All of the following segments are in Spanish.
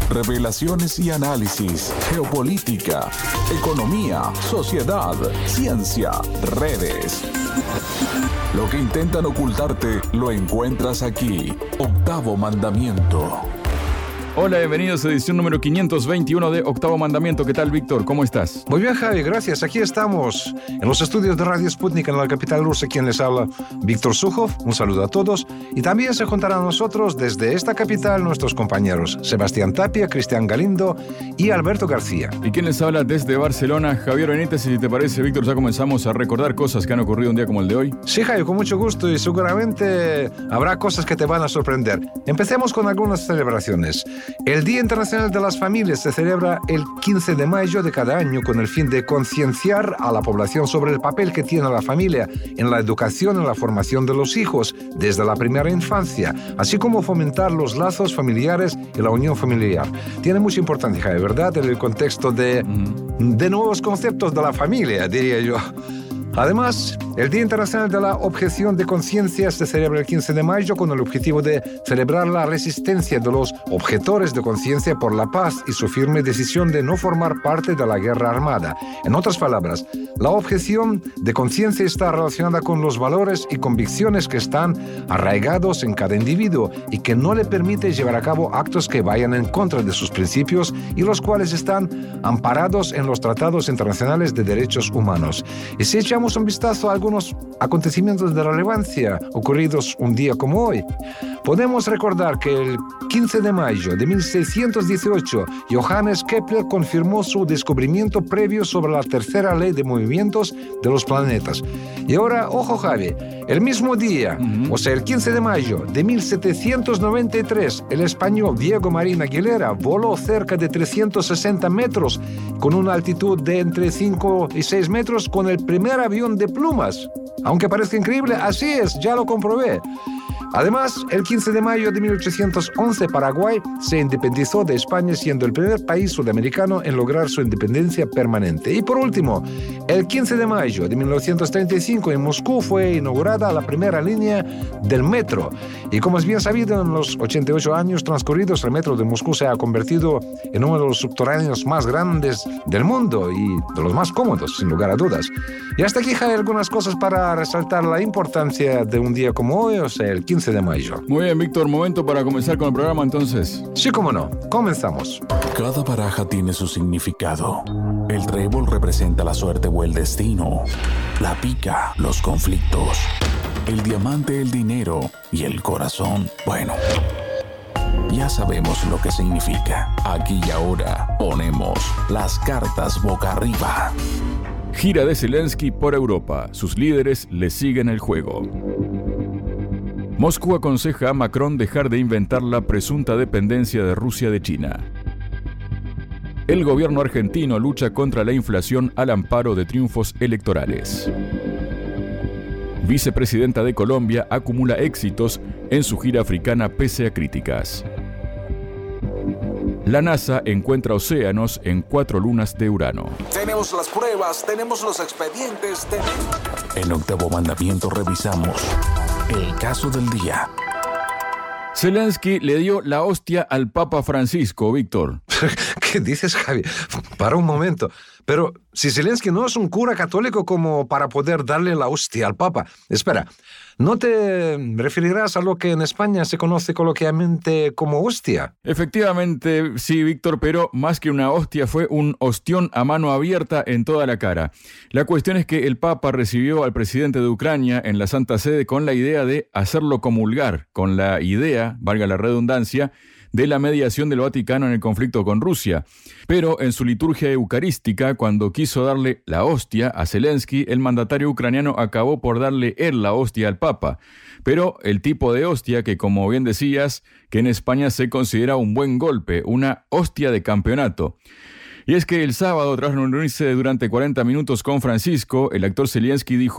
Revelaciones y análisis, geopolítica, economía, sociedad, ciencia, redes. Lo que intentan ocultarte lo encuentras aquí. Octavo Mandamiento. Hola, bienvenidos a edición número 521 de Octavo Mandamiento. ¿Qué tal, Víctor? ¿Cómo estás? Muy bien, Javi, gracias. Aquí estamos en los estudios de Radio Sputnik en la capital rusa. Quien les habla, Víctor Sukhov. Un saludo a todos. Y también se juntarán a nosotros desde esta capital nuestros compañeros Sebastián Tapia, Cristian Galindo y Alberto García. ¿Y quién les habla desde Barcelona? Javier Benítez. Y si te parece, Víctor, ya comenzamos a recordar cosas que han ocurrido un día como el de hoy. Sí, Javi, con mucho gusto, y seguramente habrá cosas que te van a sorprender. Empecemos con algunas celebraciones. El Día Internacional de las Familias se celebra el 15 de mayo de cada año con el fin de concienciar a la población sobre el papel que tiene la familia en la educación y la formación de los hijos desde la primera infancia, así como fomentar los lazos familiares y la unión familiar. Tiene mucha importancia, ¿verdad?, en el contexto de nuevos conceptos de la familia, diría yo. Además, el Día Internacional de la Objeción de Conciencia se celebra el 15 de mayo con el objetivo de celebrar la resistencia de los objetores de conciencia por la paz y su firme decisión de no formar parte de la guerra armada. En otras palabras, la objeción de conciencia está relacionada con los valores y convicciones que están arraigados en cada individuo y que no le permite llevar a cabo actos que vayan en contra de sus principios y los cuales están amparados en los tratados internacionales de derechos humanos. Y si echamos un vistazo a algunos acontecimientos de relevancia ocurridos un día como hoy, podemos recordar que el 15 de mayo de 1618 Johannes Kepler confirmó su descubrimiento previo sobre la tercera ley de movimientos de los planetas. Y ahora, ojo, Javi, el mismo día, o sea, el 15 de mayo de 1793, el español Diego Marín Aguilera voló cerca de 360 metros con una altitud de entre 5 y 6 metros con el primer avión de plumas. Aunque parezca increíble, así es, ya lo comprobé. Además, el 15 de mayo de 1811, Paraguay se independizó de España, siendo el primer país sudamericano en lograr su independencia permanente. Y por último, el 15 de mayo de 1935, en Moscú fue inaugurada la primera línea del metro. Y como es bien sabido, en los 88 años transcurridos, el metro de Moscú se ha convertido en uno de los subterráneos más grandes del mundo y de los más cómodos, sin lugar a dudas. Y hasta aquí hay algunas cosas para resaltar la importancia de un día como hoy, o sea, el 15 de mayo. Muy bien, Víctor, momento para comenzar con el programa entonces. Sí, cómo no. Comenzamos. Cada baraja tiene su significado. El trébol representa la suerte o el destino. La pica, los conflictos. El diamante, el dinero. Y el corazón, bueno, ya sabemos lo que significa. Aquí y ahora ponemos las cartas boca arriba. Gira de Zelensky por Europa. Sus líderes le siguen el juego. Moscú aconseja a Macron dejar de inventar la presunta dependencia de Rusia de China. El gobierno argentino lucha contra la inflación al amparo de triunfos electorales. Vicepresidenta de Colombia acumula éxitos en su gira africana pese a críticas. La NASA encuentra océanos en 4 lunas de Urano. Tenemos las pruebas, tenemos los expedientes. En Octavo Mandamiento revisamos el caso del día. Zelensky le dio la hostia al Papa Francisco, Víctor. ¿Qué dices, Javi? Para un momento. Pero si Zelensky no es un cura católico como para poder darle la hostia al Papa. Espera, ¿no te referirás a lo que en España se conoce coloquialmente como hostia? Efectivamente, sí, Víctor, pero más que una hostia fue un ostión a mano abierta en toda la cara. La cuestión es que el Papa recibió al presidente de Ucrania en la Santa Sede con la idea de hacerlo comulgar, con la idea, valga la redundancia, de la mediación del Vaticano en el conflicto con Rusia. Pero en su liturgia eucarística, cuando quiso darle la hostia a Zelensky, el mandatario ucraniano acabó por darle él la hostia al Papa. Pero el tipo de hostia que, como bien decías, que en España se considera un buen golpe, una hostia de campeonato. Y es que el sábado, tras reunirse durante 40 minutos con Francisco, el actor Zelensky dijo: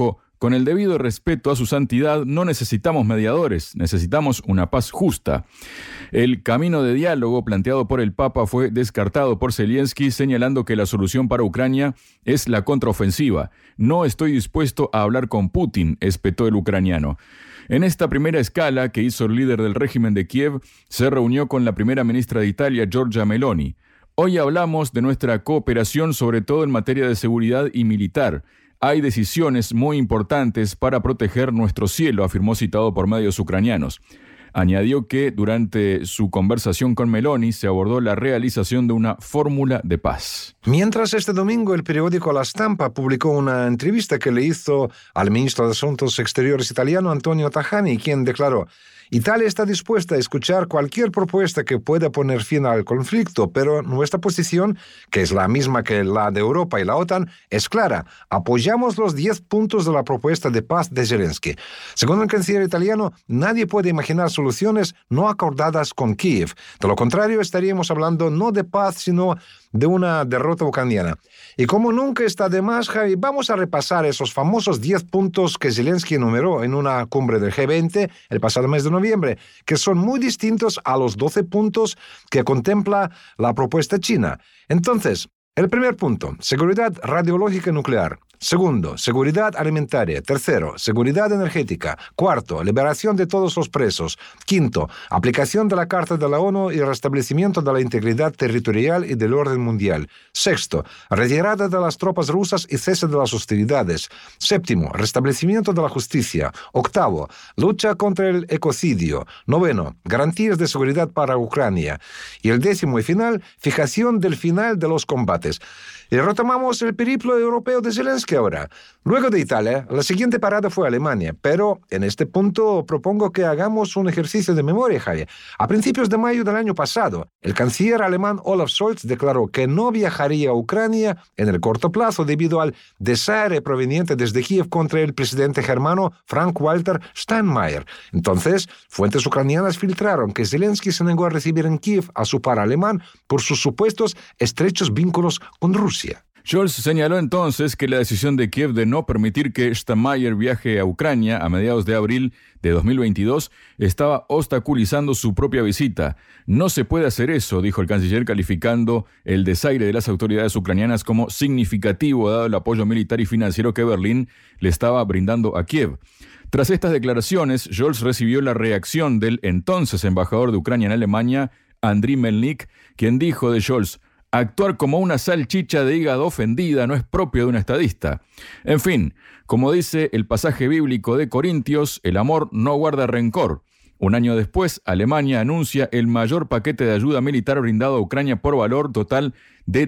con el debido respeto a su santidad, no necesitamos mediadores, necesitamos una paz justa. El camino de diálogo planteado por el Papa fue descartado por Zelensky, señalando que la solución para Ucrania es la contraofensiva. No estoy dispuesto a hablar con Putin, espetó el ucraniano. En esta primera escala que hizo el líder del régimen de Kiev, se reunió con la primera ministra de Italia, Giorgia Meloni. Hoy hablamos de nuestra cooperación, sobre todo en materia de seguridad y militar. Hay decisiones muy importantes para proteger nuestro cielo, afirmó citado por medios ucranianos. Añadió que durante su conversación con Meloni se abordó la realización de una fórmula de paz. Mientras este domingo el periódico La Stampa publicó una entrevista que le hizo al ministro de Asuntos Exteriores italiano Antonio Tajani, quien declaró: Italia está dispuesta a escuchar cualquier propuesta que pueda poner fin al conflicto, pero nuestra posición, que es la misma que la de Europa y la OTAN, es clara. Apoyamos los 10 puntos de la propuesta de paz de Zelensky. Según el canciller italiano, nadie puede imaginar soluciones no acordadas con Kiev. De lo contrario, estaríamos hablando no de paz, sino de una derrota ucraniana. Y como nunca está de más, Javi, vamos a repasar esos famosos 10 puntos que Zelensky enumeró en una cumbre del G20 el pasado mes de noviembre, que son muy distintos a los 12 puntos que contempla la propuesta china. Entonces, el primer punto, seguridad radiológica nuclear. Segundo, seguridad alimentaria. Tercero, seguridad energética. Cuarto, liberación de todos los presos. Quinto, aplicación de la Carta de la ONU y restablecimiento de la integridad territorial y del orden mundial. Sexto, retirada de las tropas rusas y cese de las hostilidades. Séptimo, restablecimiento de la justicia. Octavo, lucha contra el ecocidio. Noveno, garantías de seguridad para Ucrania. Y el décimo y final, fijación del final de los combates. Y retomamos el periplo europeo de Zelensky ahora. Luego de Italia, la siguiente parada fue Alemania, pero en este punto propongo que hagamos un ejercicio de memoria, Javier. A principios de mayo del año pasado, el canciller alemán Olaf Scholz declaró que no viajaría a Ucrania en el corto plazo debido al desaire proveniente desde Kiev contra el presidente germano Frank-Walter Steinmeier. Entonces, fuentes ucranianas filtraron que Zelensky se negó a recibir en Kiev a su par alemán por sus supuestos estrechos vínculos con Rusia. Scholz señaló entonces que la decisión de Kiev de no permitir que Steinmeier viaje a Ucrania a mediados de abril de 2022 estaba obstaculizando su propia visita. No se puede hacer eso, dijo el canciller, calificando el desaire de las autoridades ucranianas como significativo dado el apoyo militar y financiero que Berlín le estaba brindando a Kiev. Tras estas declaraciones, Scholz recibió la reacción del entonces embajador de Ucrania en Alemania, Andriy Melnik, quien dijo de Scholz: actuar como una salchicha de hígado ofendida no es propio de un estadista. En fin, como dice el pasaje bíblico de Corintios, el amor no guarda rencor. Un año después, Alemania anuncia el mayor paquete de ayuda militar brindado a Ucrania por valor total de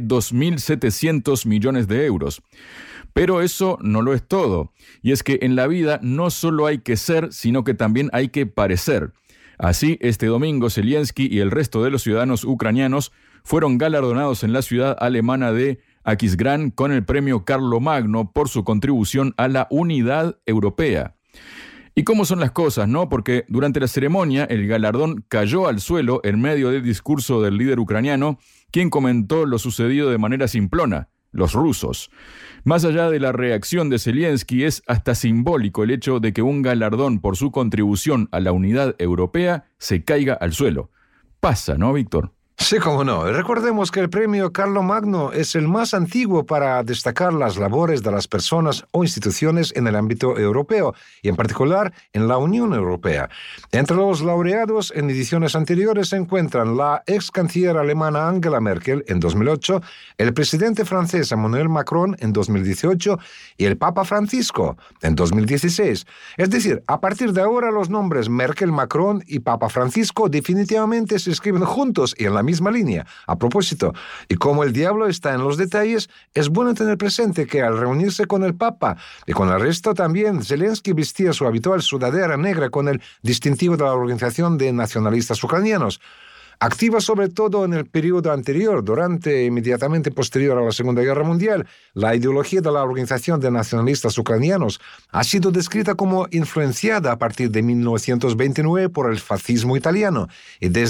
2.700 millones de euros. Pero eso no lo es todo. Y es que en la vida no solo hay que ser, sino que también hay que parecer. Así, este domingo, Zelensky y el resto de los ciudadanos ucranianos fueron galardonados en la ciudad alemana de Aquisgrán con el premio Carlomagno por su contribución a la unidad europea. ¿Y cómo son las cosas, no? Porque durante la ceremonia el galardón cayó al suelo en medio del discurso del líder ucraniano, quien comentó lo sucedido de manera simplona: los rusos. Más allá de la reacción de Zelensky, es hasta simbólico el hecho de que un galardón por su contribución a la unidad europea se caiga al suelo. Pasa, ¿no, Víctor? Sí, cómo no. Recordemos que el premio Carlomagno es el más antiguo para destacar las labores de las personas o instituciones en el ámbito europeo, y en particular en la Unión Europea. Entre los laureados en ediciones anteriores se encuentran la ex canciller alemana Angela Merkel en 2008, el presidente francés Emmanuel Macron en 2018 y el Papa Francisco en 2016. Es decir, a partir de ahora los nombres Merkel, Macron y Papa Francisco definitivamente se escriben juntos y en la misma línea. A propósito, y como el diablo está en los detalles, es bueno tener presente que al reunirse con el Papa y con el resto también, Zelensky vestía su habitual sudadera negra con el distintivo de la Organización de Nacionalistas Ucranianos. Activa sobre todo en el periodo anterior, durante e inmediatamente posterior a la Segunda Guerra Mundial, la ideología de la Organización de Nacionalistas Ucranianos ha sido descrita como influenciada a partir de 1929 por el fascismo italiano, y desde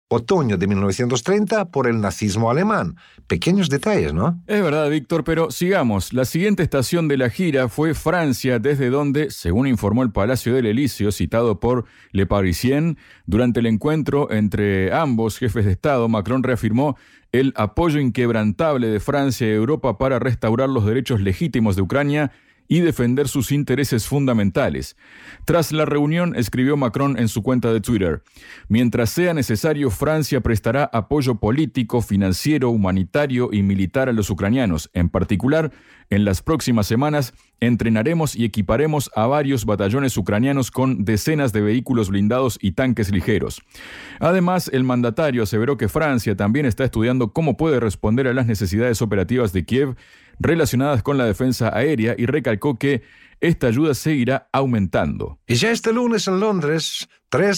otoño de 1930 por el nazismo alemán. Pequeños detalles, ¿no? Es verdad, Víctor, pero sigamos. La siguiente estación de la gira fue Francia, desde donde, según informó el Palacio del Elíseo, citado por Le Parisien, durante el encuentro entre ambos jefes de Estado, Macron reafirmó el apoyo inquebrantable de Francia y Europa para restaurar los derechos legítimos de Ucrania y defender sus intereses fundamentales. Tras la reunión, escribió Macron en su cuenta de Twitter: mientras sea necesario, Francia prestará apoyo político, financiero, humanitario y militar a los ucranianos. En particular, en las próximas semanas, entrenaremos y equiparemos a varios batallones ucranianos con decenas de vehículos blindados y tanques ligeros. Además, el mandatario aseveró que Francia también está estudiando cómo puede responder a las necesidades operativas de Kiev relacionadas con la defensa aérea y recalcó que esta ayuda seguirá aumentando. Y ya este lunes en Londres,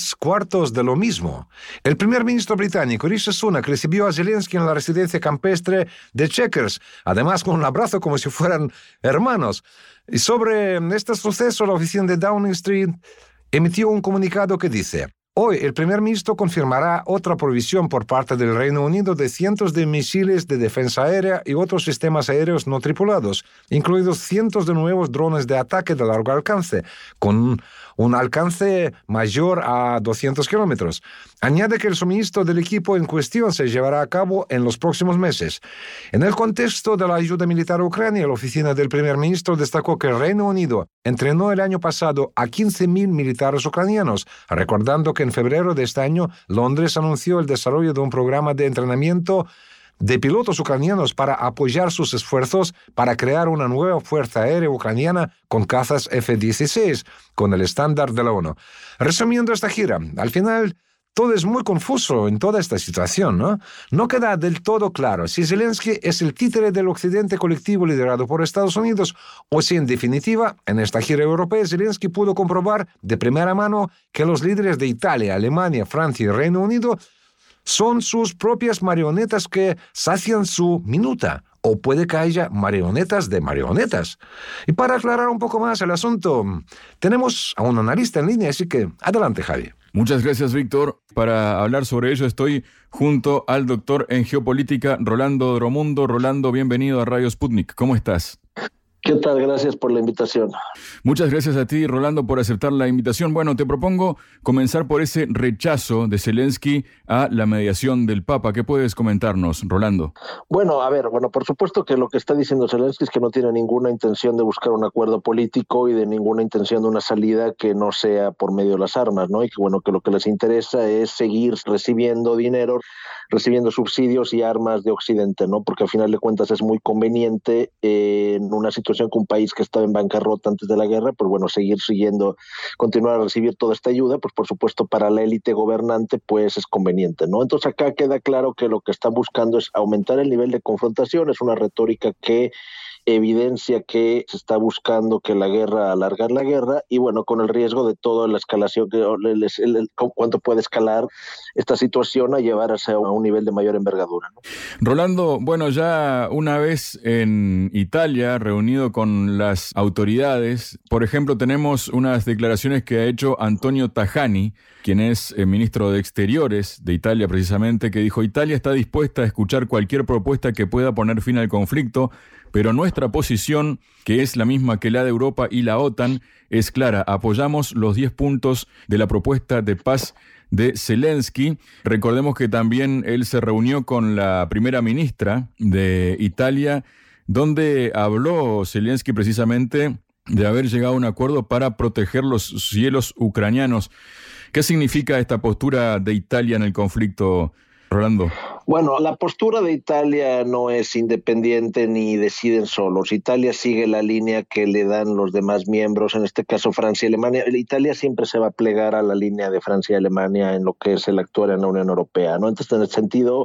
3/4 de lo mismo. El primer ministro británico Rishi Sunak recibió a Zelensky en la residencia campestre de Chequers, además con un abrazo como si fueran hermanos. Y sobre este suceso, la oficina de Downing Street emitió un comunicado que dice: hoy el primer ministro confirmará otra provisión por parte del Reino Unido de cientos de misiles de defensa aérea y otros sistemas aéreos no tripulados, incluidos cientos de nuevos drones de ataque de largo alcance, con un alcance mayor a 200 kilómetros. Añade que el suministro del equipo en cuestión se llevará a cabo en los próximos meses. En el contexto de la ayuda militar a Ucrania, la oficina del primer ministro destacó que el Reino Unido entrenó el año pasado a 15.000 militares ucranianos, recordando que en febrero de este año Londres anunció el desarrollo de un programa de entrenamiento de pilotos ucranianos para apoyar sus esfuerzos para crear una nueva fuerza aérea ucraniana con cazas F-16, con el estándar de la ONU. Resumiendo esta gira, al final todo es muy confuso en toda esta situación, ¿no? No queda del todo claro si Zelensky es el títere del occidente colectivo liderado por Estados Unidos o si, en definitiva, en esta gira europea Zelensky pudo comprobar de primera mano que los líderes de Italia, Alemania, Francia y Reino Unido son sus propias marionetas que sacian su minuta, o puede que haya marionetas de marionetas. Y para aclarar un poco más el asunto, tenemos a un analista en línea, así que adelante, Javi. Muchas gracias, Víctor. Para hablar sobre ello estoy junto al doctor en geopolítica Rolando Dromundo. Rolando, bienvenido a Radio Sputnik. ¿Cómo estás? ¿Qué tal? Gracias por la invitación. Muchas gracias a ti, Rolando, por aceptar la invitación. Bueno, te propongo comenzar por ese rechazo de Zelensky a la mediación del Papa. ¿Qué puedes comentarnos, Rolando? Bueno, por supuesto que lo que está diciendo Zelensky es que no tiene ninguna intención de buscar un acuerdo político y de ninguna intención de una salida que no sea por medio de las armas, ¿no? Y que lo que les interesa es seguir recibiendo dinero, recibiendo subsidios y armas de Occidente, ¿no? Porque al final de cuentas es muy conveniente en una situación que un país que estaba en bancarrota antes de la guerra, pues bueno, continuar a recibir toda esta ayuda, pues por supuesto para la élite gobernante pues es conveniente, ¿no? Entonces acá queda claro que lo que están buscando es aumentar el nivel de confrontación, es una retórica que evidencia que se está buscando alargar la guerra y bueno, con el riesgo de toda la escalación, cuánto puede escalar esta situación a llevar a un nivel de mayor envergadura, ¿no? Rolando, bueno, ya una vez en Italia, reunido con las autoridades, por ejemplo, tenemos unas declaraciones que ha hecho Antonio Tajani, quien es ministro de Exteriores de Italia precisamente, que dijo: Italia está dispuesta a escuchar cualquier propuesta que pueda poner fin al conflicto, pero nuestra posición, que es la misma que la de Europa y la OTAN, es clara. Apoyamos los 10 puntos de la propuesta de paz de Zelensky. Recordemos que también él se reunió con la primera ministra de Italia, donde habló Zelensky precisamente de haber llegado a un acuerdo para proteger los cielos ucranianos. ¿Qué significa esta postura de Italia en el conflicto, Rolando? Bueno, la postura de Italia no es independiente ni deciden solos. Italia sigue la línea que le dan los demás miembros, en este caso Francia y Alemania. Italia siempre se va a plegar a la línea de Francia y Alemania en lo que es el actuar en la Unión Europea, ¿no? Entonces, en el sentido,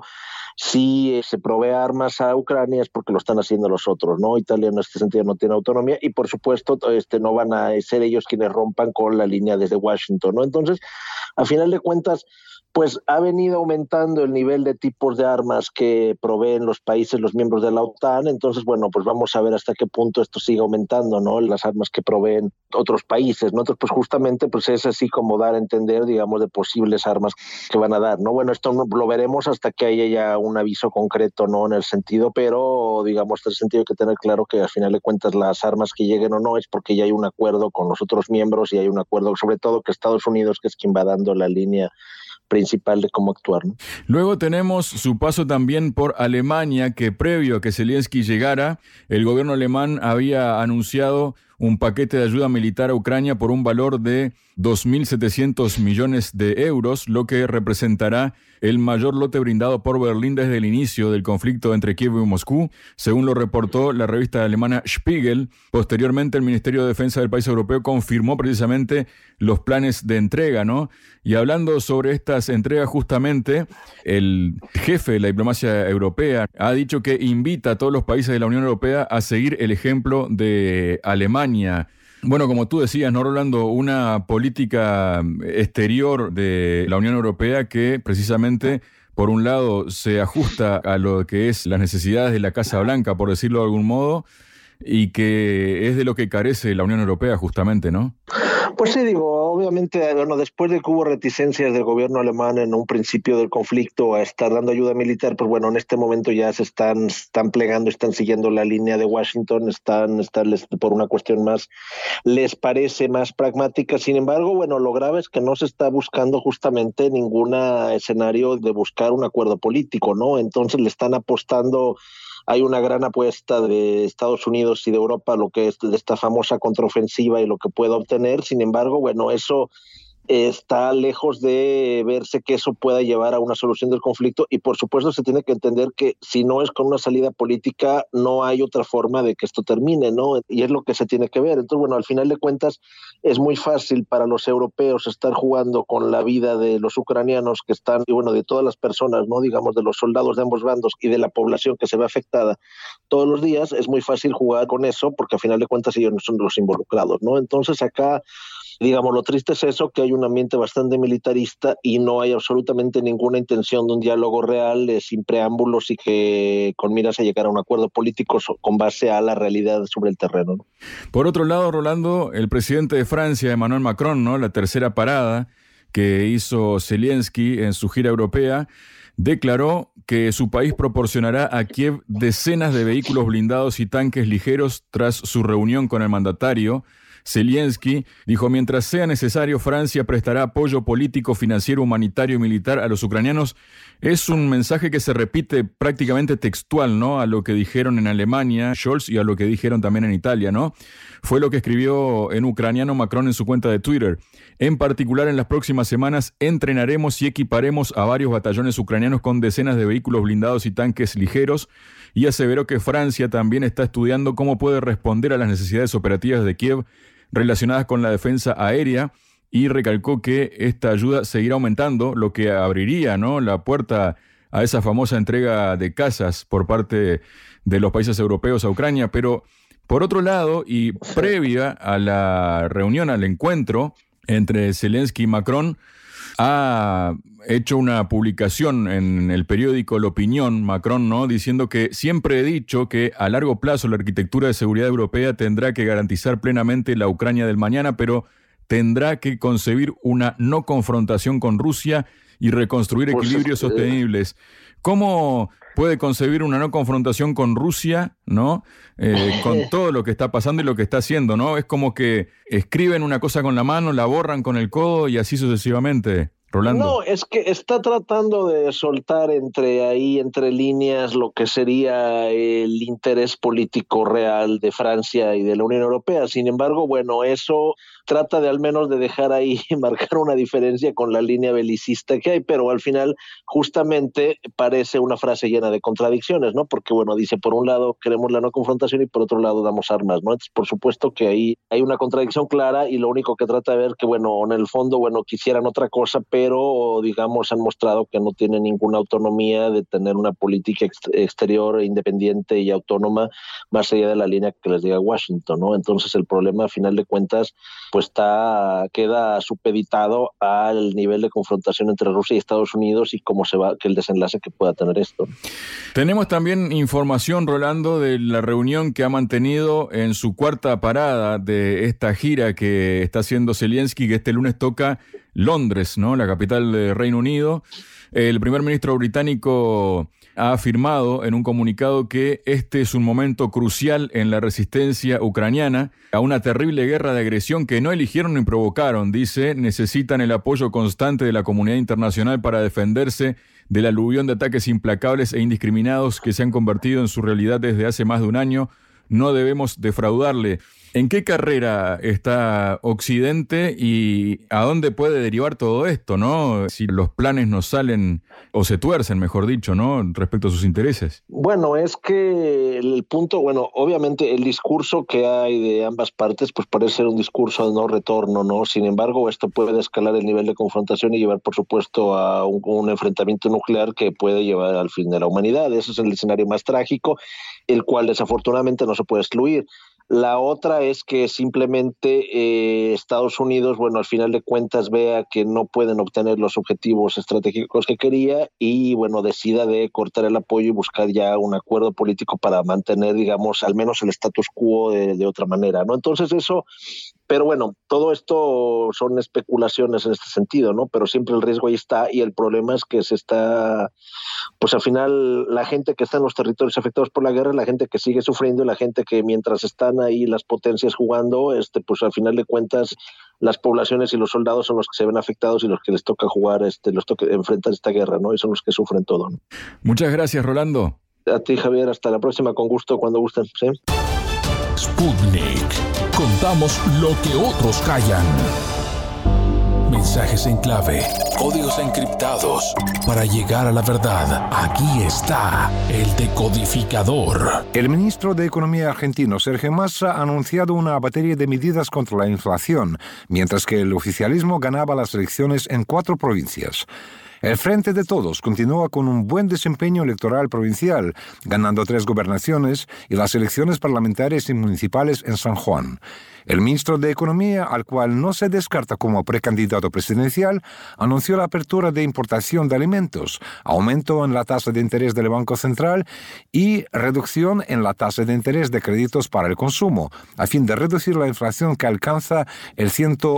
si se provee armas a Ucrania es porque lo están haciendo los otros, ¿no? Italia en este sentido no tiene autonomía y por supuesto no van a ser ellos quienes rompan con la línea desde Washington, ¿no? Entonces, a final de cuentas, Pues ha venido aumentando el nivel de tipos de armas que proveen los países, los miembros de la OTAN. Entonces, bueno, pues vamos a ver hasta qué punto esto sigue aumentando, ¿no? Las armas que proveen otros países, ¿no? Entonces, pues justamente pues es así como dar a entender, digamos, de posibles armas que van a dar, ¿no? Bueno, esto lo veremos hasta que haya ya un aviso concreto, ¿no? En el sentido, pero, digamos, en el sentido hay que tener claro que al final de cuentas las armas que lleguen o no es porque ya hay un acuerdo con los otros miembros y hay un acuerdo, sobre todo que Estados Unidos, que es quien va dando la línea principal de cómo actuar, ¿no? Luego tenemos su paso también por Alemania, que previo a que Zelensky llegara, el gobierno alemán había anunciado un paquete de ayuda militar a Ucrania por un valor de 2.700 millones de euros, lo que representará el mayor lote brindado por Berlín desde el inicio del conflicto entre Kiev y Moscú, según lo reportó la revista alemana Spiegel. Posteriormente, el Ministerio de Defensa del país europeo confirmó precisamente los planes de entrega, ¿no? Y hablando sobre estas entregas, justamente, el jefe de la diplomacia europea ha dicho que invita a todos los países de la Unión Europea a seguir el ejemplo de Alemania. Bueno, como tú decías, ¿no, Rolando? Una política exterior de la Unión Europea que precisamente, por un lado, se ajusta a lo que es las necesidades de la Casa Blanca, por decirlo de algún modo, y que es de lo que carece la Unión Europea justamente, ¿no? Pues sí, digo, obviamente, bueno, después de que hubo reticencias del gobierno alemán en un principio del conflicto a estar dando ayuda militar, pues bueno, en este momento ya se están plegando, están siguiendo la línea de Washington, están por una cuestión más, les parece más pragmática. Sin embargo, bueno, lo grave es que no se está buscando justamente ningún escenario de buscar un acuerdo político, ¿no? Entonces le están apostando. Hay una gran apuesta de Estados Unidos y de Europa a lo que es de esta famosa contraofensiva y lo que pueda obtener. Sin embargo, bueno, eso está lejos de verse que eso pueda llevar a una solución del conflicto y por supuesto se tiene que entender que si no es con una salida política no hay otra forma de que esto termine, ¿no? Y es lo que se tiene que ver. Entonces, bueno, al final de cuentas es muy fácil para los europeos estar jugando con la vida de los ucranianos que están, y bueno, de todas las personas, ¿no? Digamos, de los soldados de ambos bandos y de la población que se ve afectada todos los días, es muy fácil jugar con eso porque al final de cuentas ellos no son los involucrados, ¿no? Entonces acá, digamos, lo triste es eso, que hay un ambiente bastante militarista y no hay absolutamente ninguna intención de un diálogo real, sin preámbulos y que con miras a llegar a un acuerdo político con base a la realidad sobre el terreno, ¿no? Por otro lado, Rolando, el presidente de Francia, Emmanuel Macron, ¿no? La tercera parada que hizo Zelensky en su gira europea, declaró que su país proporcionará a Kiev decenas de vehículos blindados y tanques ligeros tras su reunión con el mandatario. Zelensky dijo: mientras sea necesario, Francia prestará apoyo político, financiero, humanitario y militar a los ucranianos. Es un mensaje que se repite prácticamente textual, ¿no? A lo que dijeron en Alemania Scholz y a lo que dijeron también en Italia, ¿no? Fue lo que escribió en ucraniano Macron en su cuenta de Twitter. En particular, en las próximas semanas entrenaremos y equiparemos a varios batallones ucranianos con decenas de vehículos blindados y tanques ligeros, y aseveró que Francia también está estudiando cómo puede responder a las necesidades operativas de Kiev relacionadas con la defensa aérea, y recalcó que esta ayuda seguirá aumentando, lo que abriría, ¿no?, la puerta a esa famosa entrega de cazas por parte de los países europeos a Ucrania. Pero por otro lado, y previa a la reunión, al encuentro entre Zelensky y Macron, ha hecho una publicación en el periódico La Opinión, Macron, ¿no?, diciendo que siempre he dicho que a largo plazo la arquitectura de seguridad europea tendrá que garantizar plenamente la Ucrania del mañana, pero tendrá que concebir una no confrontación con Rusia y reconstruir equilibrios sostenibles. ¿Cómo puede concebir una no confrontación con Rusia, ¿no? Con todo lo que está pasando y lo que está haciendo, ¿no? Es como que escriben una cosa con la mano, la borran con el codo y así sucesivamente. Rolando. No, es que está tratando de soltar entre líneas lo que sería el interés político real de Francia y de la Unión Europea. Sin embargo, bueno, eso trata de al menos de dejar ahí, marcar una diferencia con la línea belicista que hay, pero al final justamente parece una frase llena de contradicciones, ¿no? Porque, bueno, dice, por un lado queremos la no confrontación y por otro lado damos armas, ¿no? Entonces, por supuesto que ahí hay una contradicción clara y lo único que trata de ver que, bueno, en el fondo, bueno, quisieran otra cosa, pero, digamos, han mostrado que no tienen ninguna autonomía de tener una política exterior independiente y autónoma más allá de la línea que les diga Washington, ¿no? Entonces, el problema, a final de cuentas, pues queda supeditado al nivel de confrontación entre Rusia y Estados Unidos y que el desenlace que pueda tener esto. Tenemos también información, Rolando, de la reunión que ha mantenido en su cuarta parada de esta gira que está haciendo Zelensky, que este lunes toca Londres, ¿no? La capital del Reino Unido. El primer ministro británico ha afirmado en un comunicado que este es un momento crucial en la resistencia ucraniana a una terrible guerra de agresión que no eligieron ni provocaron. Dice, necesitan el apoyo constante de la comunidad internacional para defenderse del aluvión de ataques implacables e indiscriminados que se han convertido en su realidad desde hace más de un año. No debemos defraudarle. ¿En qué carrera está Occidente y a dónde puede derivar todo esto, ¿no? Si los planes no salen o se tuercen, mejor dicho, ¿no? Respecto a sus intereses. Bueno, es que el punto, obviamente el discurso que hay de ambas partes, pues parece ser un discurso de no retorno, ¿no? Sin embargo, esto puede escalar el nivel de confrontación y llevar, por supuesto, a un enfrentamiento nuclear que puede llevar al fin de la humanidad. Ese es el escenario más trágico, el cual desafortunadamente no se puede excluir. La otra es que simplemente Estados Unidos, al final de cuentas vea que no pueden obtener los objetivos estratégicos que quería y, decida de cortar el apoyo y buscar ya un acuerdo político para mantener, digamos, al menos el status quo de otra manera, ¿no? Entonces eso, pero todo esto son especulaciones en este sentido, ¿no? Pero siempre el riesgo ahí está y el problema es que pues al final la gente que está en los territorios afectados por la guerra, la gente que sigue sufriendo, la gente que mientras están ahí las potencias jugando, pues al final de cuentas las poblaciones y los soldados son los que se ven afectados y los que les toca jugar, los toca enfrentar esta guerra, ¿no? Y son los que sufren todo, ¿no? Muchas gracias, Rolando. A ti, Javier, hasta la próxima, con gusto, cuando gusten, ¿sí? Sputnik. Contamos lo que otros callan. Mensajes en clave, códigos encriptados. Para llegar a la verdad, aquí está el decodificador. El ministro de Economía argentino, Sergio Massa, ha anunciado una batería de medidas contra la inflación, mientras que el oficialismo ganaba las elecciones en 4 provincias. El Frente de Todos continúa con un buen desempeño electoral provincial, ganando 3 gobernaciones y las elecciones parlamentarias y municipales en San Juan. El ministro de Economía, al cual no se descarta como precandidato presidencial, anunció la apertura de importación de alimentos, aumento en la tasa de interés del Banco Central y reducción en la tasa de interés de créditos para el consumo, a fin de reducir la inflación que alcanza el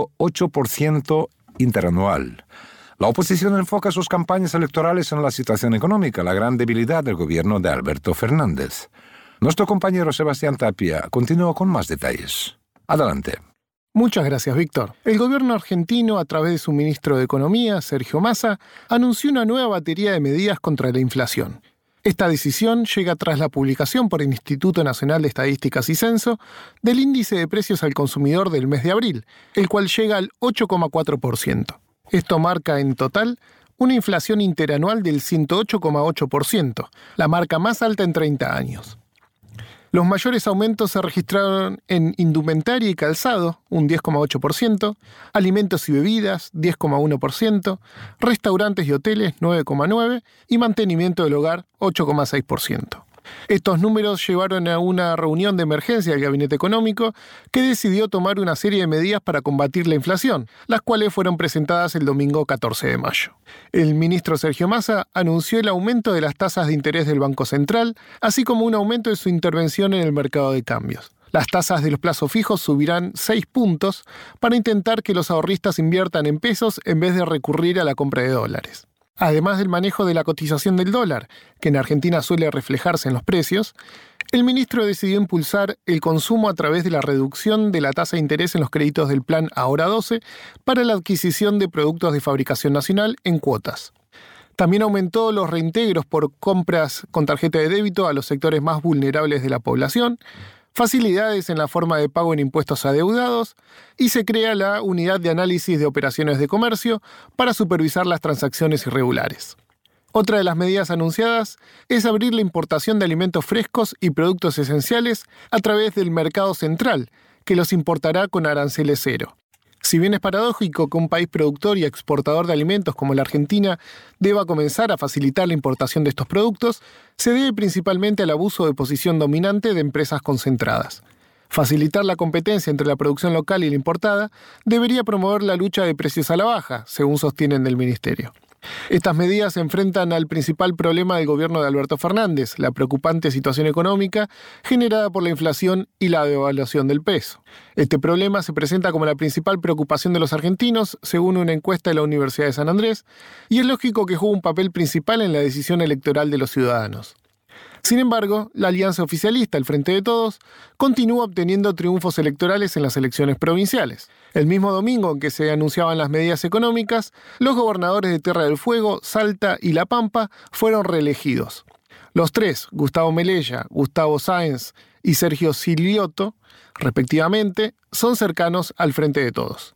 108% interanual. La oposición enfoca sus campañas electorales en la situación económica, la gran debilidad del gobierno de Alberto Fernández. Nuestro compañero Sebastián Tapia continúa con más detalles. Adelante. Muchas gracias, Víctor. El gobierno argentino, a través de su ministro de Economía, Sergio Massa, anunció una nueva batería de medidas contra la inflación. Esta decisión llega tras la publicación por el Instituto Nacional de Estadísticas y Censo del índice de precios al consumidor del mes de abril, el cual llega al 8,4%. Esto marca en total una inflación interanual del 108,8%, la marca más alta en 30 años. Los mayores aumentos se registraron en indumentaria y calzado, un 10,8%, alimentos y bebidas, 10,1%, restaurantes y hoteles, 9,9%, y mantenimiento del hogar, 8,6%. Estos números llevaron a una reunión de emergencia del Gabinete Económico que decidió tomar una serie de medidas para combatir la inflación, las cuales fueron presentadas el domingo 14 de mayo. El ministro Sergio Massa anunció el aumento de las tasas de interés del Banco Central, así como un aumento de su intervención en el mercado de cambios. Las tasas de los plazos fijos subirán 6 puntos para intentar que los ahorristas inviertan en pesos en vez de recurrir a la compra de dólares. Además del manejo de la cotización del dólar, que en Argentina suele reflejarse en los precios, el ministro decidió impulsar el consumo a través de la reducción de la tasa de interés en los créditos del Plan Ahora 12 para la adquisición de productos de fabricación nacional en cuotas. También aumentó los reintegros por compras con tarjeta de débito a los sectores más vulnerables de la población, facilidades en la forma de pago en impuestos adeudados y se crea la Unidad de Análisis de Operaciones de Comercio para supervisar las transacciones irregulares. Otra de las medidas anunciadas es abrir la importación de alimentos frescos y productos esenciales a través del mercado central, que los importará con aranceles cero. Si bien es paradójico que un país productor y exportador de alimentos como la Argentina deba comenzar a facilitar la importación de estos productos, se debe principalmente al abuso de posición dominante de empresas concentradas. Facilitar la competencia entre la producción local y la importada debería promover la lucha de precios a la baja, según sostienen del Ministerio. Estas medidas se enfrentan al principal problema del gobierno de Alberto Fernández, la preocupante situación económica generada por la inflación y la devaluación del peso. Este problema se presenta como la principal preocupación de los argentinos, según una encuesta de la Universidad de San Andrés, y es lógico que juega un papel principal en la decisión electoral de los ciudadanos. Sin embargo, la alianza oficialista, el Frente de Todos, continúa obteniendo triunfos electorales en las elecciones provinciales. El mismo domingo en que se anunciaban las medidas económicas, los gobernadores de Tierra del Fuego, Salta y La Pampa fueron reelegidos. Los tres, Gustavo Melella, Gustavo Sáenz y Sergio Silioto, respectivamente, son cercanos al Frente de Todos.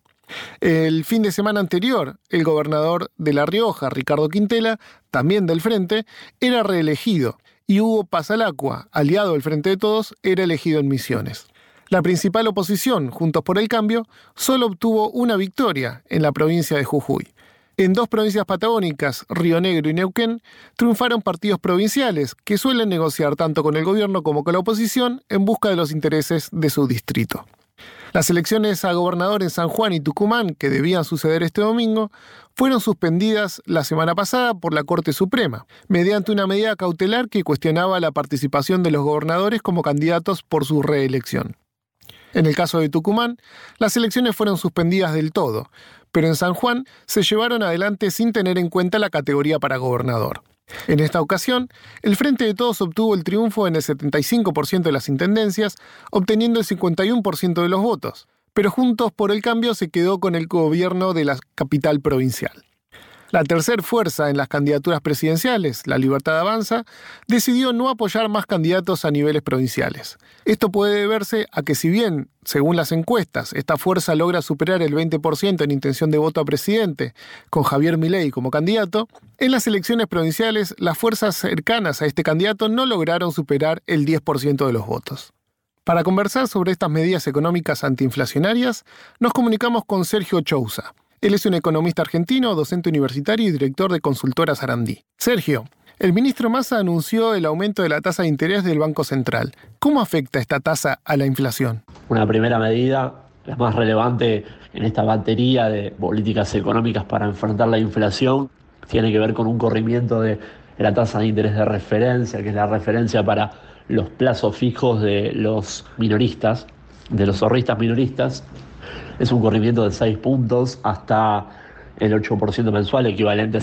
El fin de semana anterior, el gobernador de La Rioja, Ricardo Quintela, también del Frente, era reelegido, y Hugo Pasalacqua, aliado del Frente de Todos, era elegido en Misiones. La principal oposición, Juntos por el Cambio, solo obtuvo una victoria en la provincia de Jujuy. En dos provincias patagónicas, Río Negro y Neuquén, triunfaron partidos provinciales que suelen negociar tanto con el gobierno como con la oposición en busca de los intereses de su distrito. Las elecciones a gobernador en San Juan y Tucumán, que debían suceder este domingo, fueron suspendidas la semana pasada por la Corte Suprema, mediante una medida cautelar que cuestionaba la participación de los gobernadores como candidatos por su reelección. En el caso de Tucumán, las elecciones fueron suspendidas del todo, pero en San Juan se llevaron adelante sin tener en cuenta la categoría para gobernador. En esta ocasión, el Frente de Todos obtuvo el triunfo en el 75% de las intendencias, obteniendo el 51% de los votos, pero Juntos por el Cambio se quedó con el gobierno de la capital provincial. La tercer fuerza en las candidaturas presidenciales, La Libertad Avanza, decidió no apoyar más candidatos a niveles provinciales. Esto puede deberse a que si bien, según las encuestas, esta fuerza logra superar el 20% en intención de voto a presidente, con Javier Milei como candidato, en las elecciones provinciales las fuerzas cercanas a este candidato no lograron superar el 10% de los votos. Para conversar sobre estas medidas económicas antiinflacionarias, nos comunicamos con Sergio Chousa. Él es un economista argentino, docente universitario y director de Consultora Sarandí. Sergio, el ministro Massa anunció el aumento de la tasa de interés del Banco Central. ¿Cómo afecta esta tasa a la inflación? Una primera medida, la más relevante en esta batería de políticas económicas para enfrentar la inflación, tiene que ver con un corrimiento de la tasa de interés de referencia, que es la referencia para los plazos fijos de los minoristas, de los ahorristas minoristas. Es un corrimiento de 6 puntos hasta el 8% mensual, equivalente a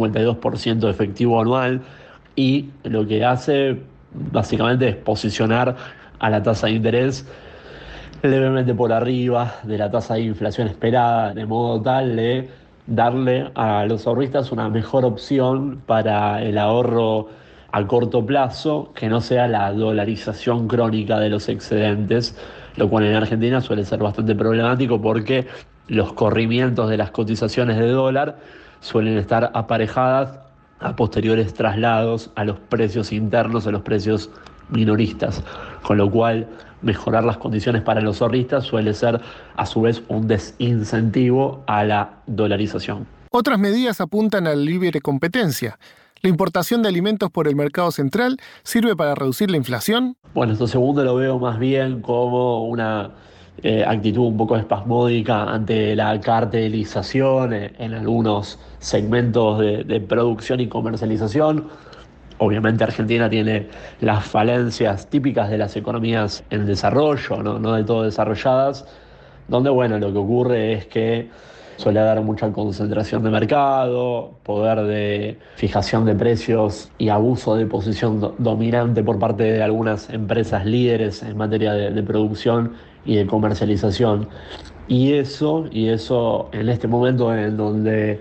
152% efectivo anual, y lo que hace básicamente es posicionar a la tasa de interés levemente por arriba de la tasa de inflación esperada, de modo tal de darle a los ahorristas una mejor opción para el ahorro a corto plazo, que no sea la dolarización crónica de los excedentes, lo cual en Argentina suele ser bastante problemático porque los corrimientos de las cotizaciones de dólar suelen estar aparejadas a posteriores traslados a los precios internos, a los precios minoristas, con lo cual mejorar las condiciones para los ahorristas suele ser a su vez un desincentivo a la dolarización. Otras medidas apuntan a la libre competencia. ¿La importación de alimentos por el mercado central sirve para reducir la inflación? Bueno, esto segundo lo veo más bien como una actitud un poco espasmódica ante la cartelización en algunos segmentos de producción y comercialización. Obviamente Argentina tiene las falencias típicas de las economías en desarrollo, no del todo desarrolladas, donde lo que ocurre es que suele haber mucha concentración de mercado, poder de fijación de precios y abuso de posición dominante por parte de algunas empresas líderes en materia de producción y de comercialización. Y eso en este momento en donde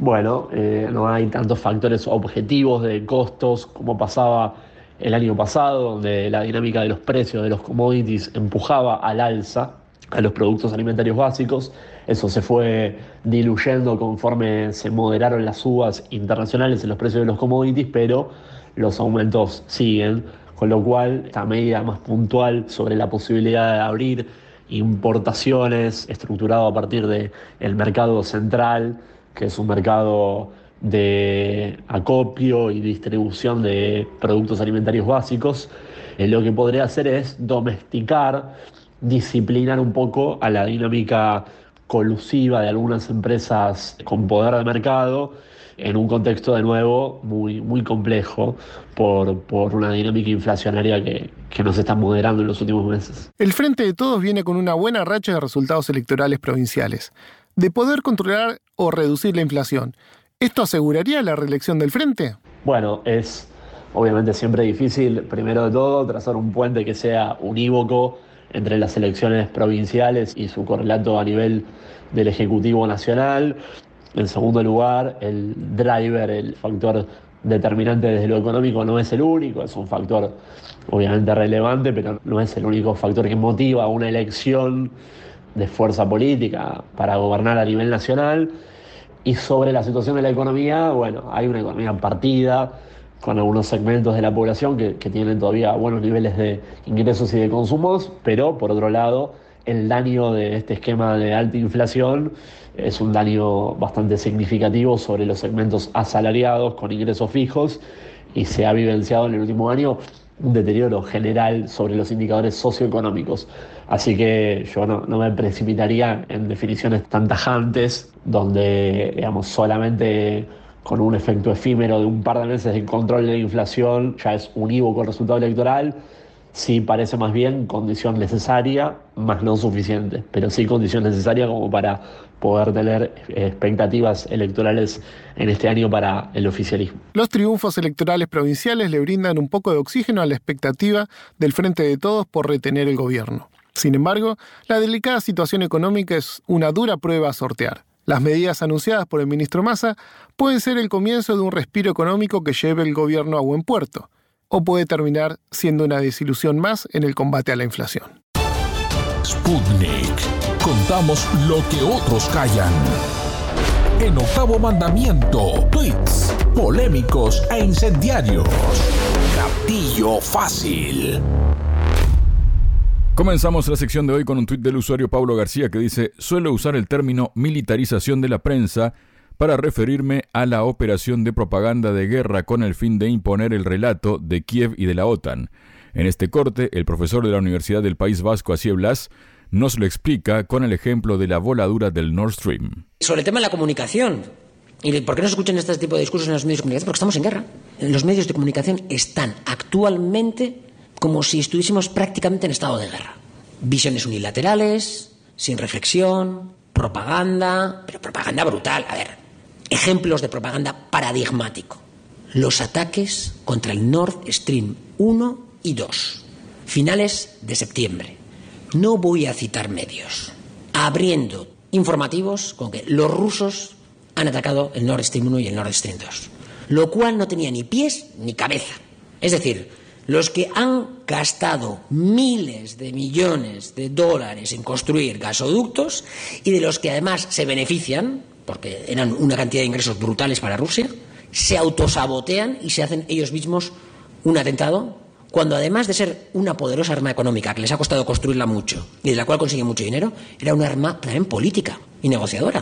no hay tantos factores objetivos de costos como pasaba el año pasado, donde la dinámica de los precios de los commodities empujaba al alza a los productos alimentarios básicos. Eso se fue diluyendo conforme se moderaron las subas internacionales en los precios de los commodities, pero los aumentos siguen, con lo cual esta medida más puntual sobre la posibilidad de abrir importaciones estructurado a partir del mercado central, que es un mercado de acopio y distribución de productos alimentarios básicos, lo que podría hacer es domesticar disciplinar un poco a la dinámica colusiva de algunas empresas con poder de mercado en un contexto de nuevo muy, muy complejo por una dinámica inflacionaria que nos está moderando en los últimos meses. El Frente de Todos viene con una buena racha de resultados electorales provinciales, de poder controlar o reducir la inflación. ¿Esto aseguraría la reelección del Frente? Bueno, es obviamente siempre difícil, primero de todo, trazar un puente que sea unívoco entre las elecciones provinciales y su correlato a nivel del Ejecutivo Nacional. En segundo lugar, el driver, el factor determinante desde lo económico no es el único, es un factor obviamente relevante, pero no es el único factor que motiva una elección de fuerza política para gobernar a nivel nacional. Y sobre la situación de la economía, bueno, hay una economía partida, con algunos segmentos de la población que tienen todavía buenos niveles de ingresos y de consumos, pero por otro lado, el daño de este esquema de alta inflación es un daño bastante significativo sobre los segmentos asalariados con ingresos fijos y se ha vivenciado en el último año un deterioro general sobre los indicadores socioeconómicos. Así que yo no me precipitaría en definiciones tan tajantes donde, digamos, solamente con un efecto efímero de un par de meses de control de la inflación ya es unívoco el resultado electoral. Sí parece más bien condición necesaria, más no suficiente, pero sí condición necesaria como para poder tener expectativas electorales en este año para el oficialismo. Los triunfos electorales provinciales le brindan un poco de oxígeno a la expectativa del Frente de Todos por retener el gobierno. Sin embargo, la delicada situación económica es una dura prueba a sortear. Las medidas anunciadas por el ministro Massa pueden ser el comienzo de un respiro económico que lleve el gobierno a buen puerto, o puede terminar siendo una desilusión más en el combate a la inflación. Sputnik. Contamos lo que otros callan. En Octavo Mandamiento, tweets polémicos e incendiarios. Gatillo fácil. Comenzamos la sección de hoy con un tuit del usuario Pablo García que dice: suelo usar el término militarización de la prensa para referirme a la operación de propaganda de guerra con el fin de imponer el relato de Kiev y de la OTAN. En este corte, el profesor de la Universidad del País Vasco, Asier Blas, nos lo explica con el ejemplo de la voladura del Nord Stream. Sobre el tema de la comunicación, ¿y por qué no se escuchan este tipo de discursos en los medios de comunicación? Porque estamos en guerra. Los medios de comunicación están actualmente como si estuviésemos prácticamente en estado de guerra. Visiones unilaterales, sin reflexión, propaganda, pero propaganda brutal. A ver, ejemplos de propaganda paradigmático. Los ataques contra el Nord Stream 1 y 2, finales de septiembre. No voy a citar medios. Abriendo informativos con que los rusos han atacado el Nord Stream 1 y el Nord Stream 2. Lo cual no tenía ni pies ni cabeza. Es decir, los que han gastado miles de millones de dólares en construir gasoductos y de los que además se benefician, porque eran una cantidad de ingresos brutales para Rusia, se autosabotean y se hacen ellos mismos un atentado, cuando además de ser una poderosa arma económica que les ha costado construirla mucho y de la cual consiguen mucho dinero, era un arma también política y negociadora.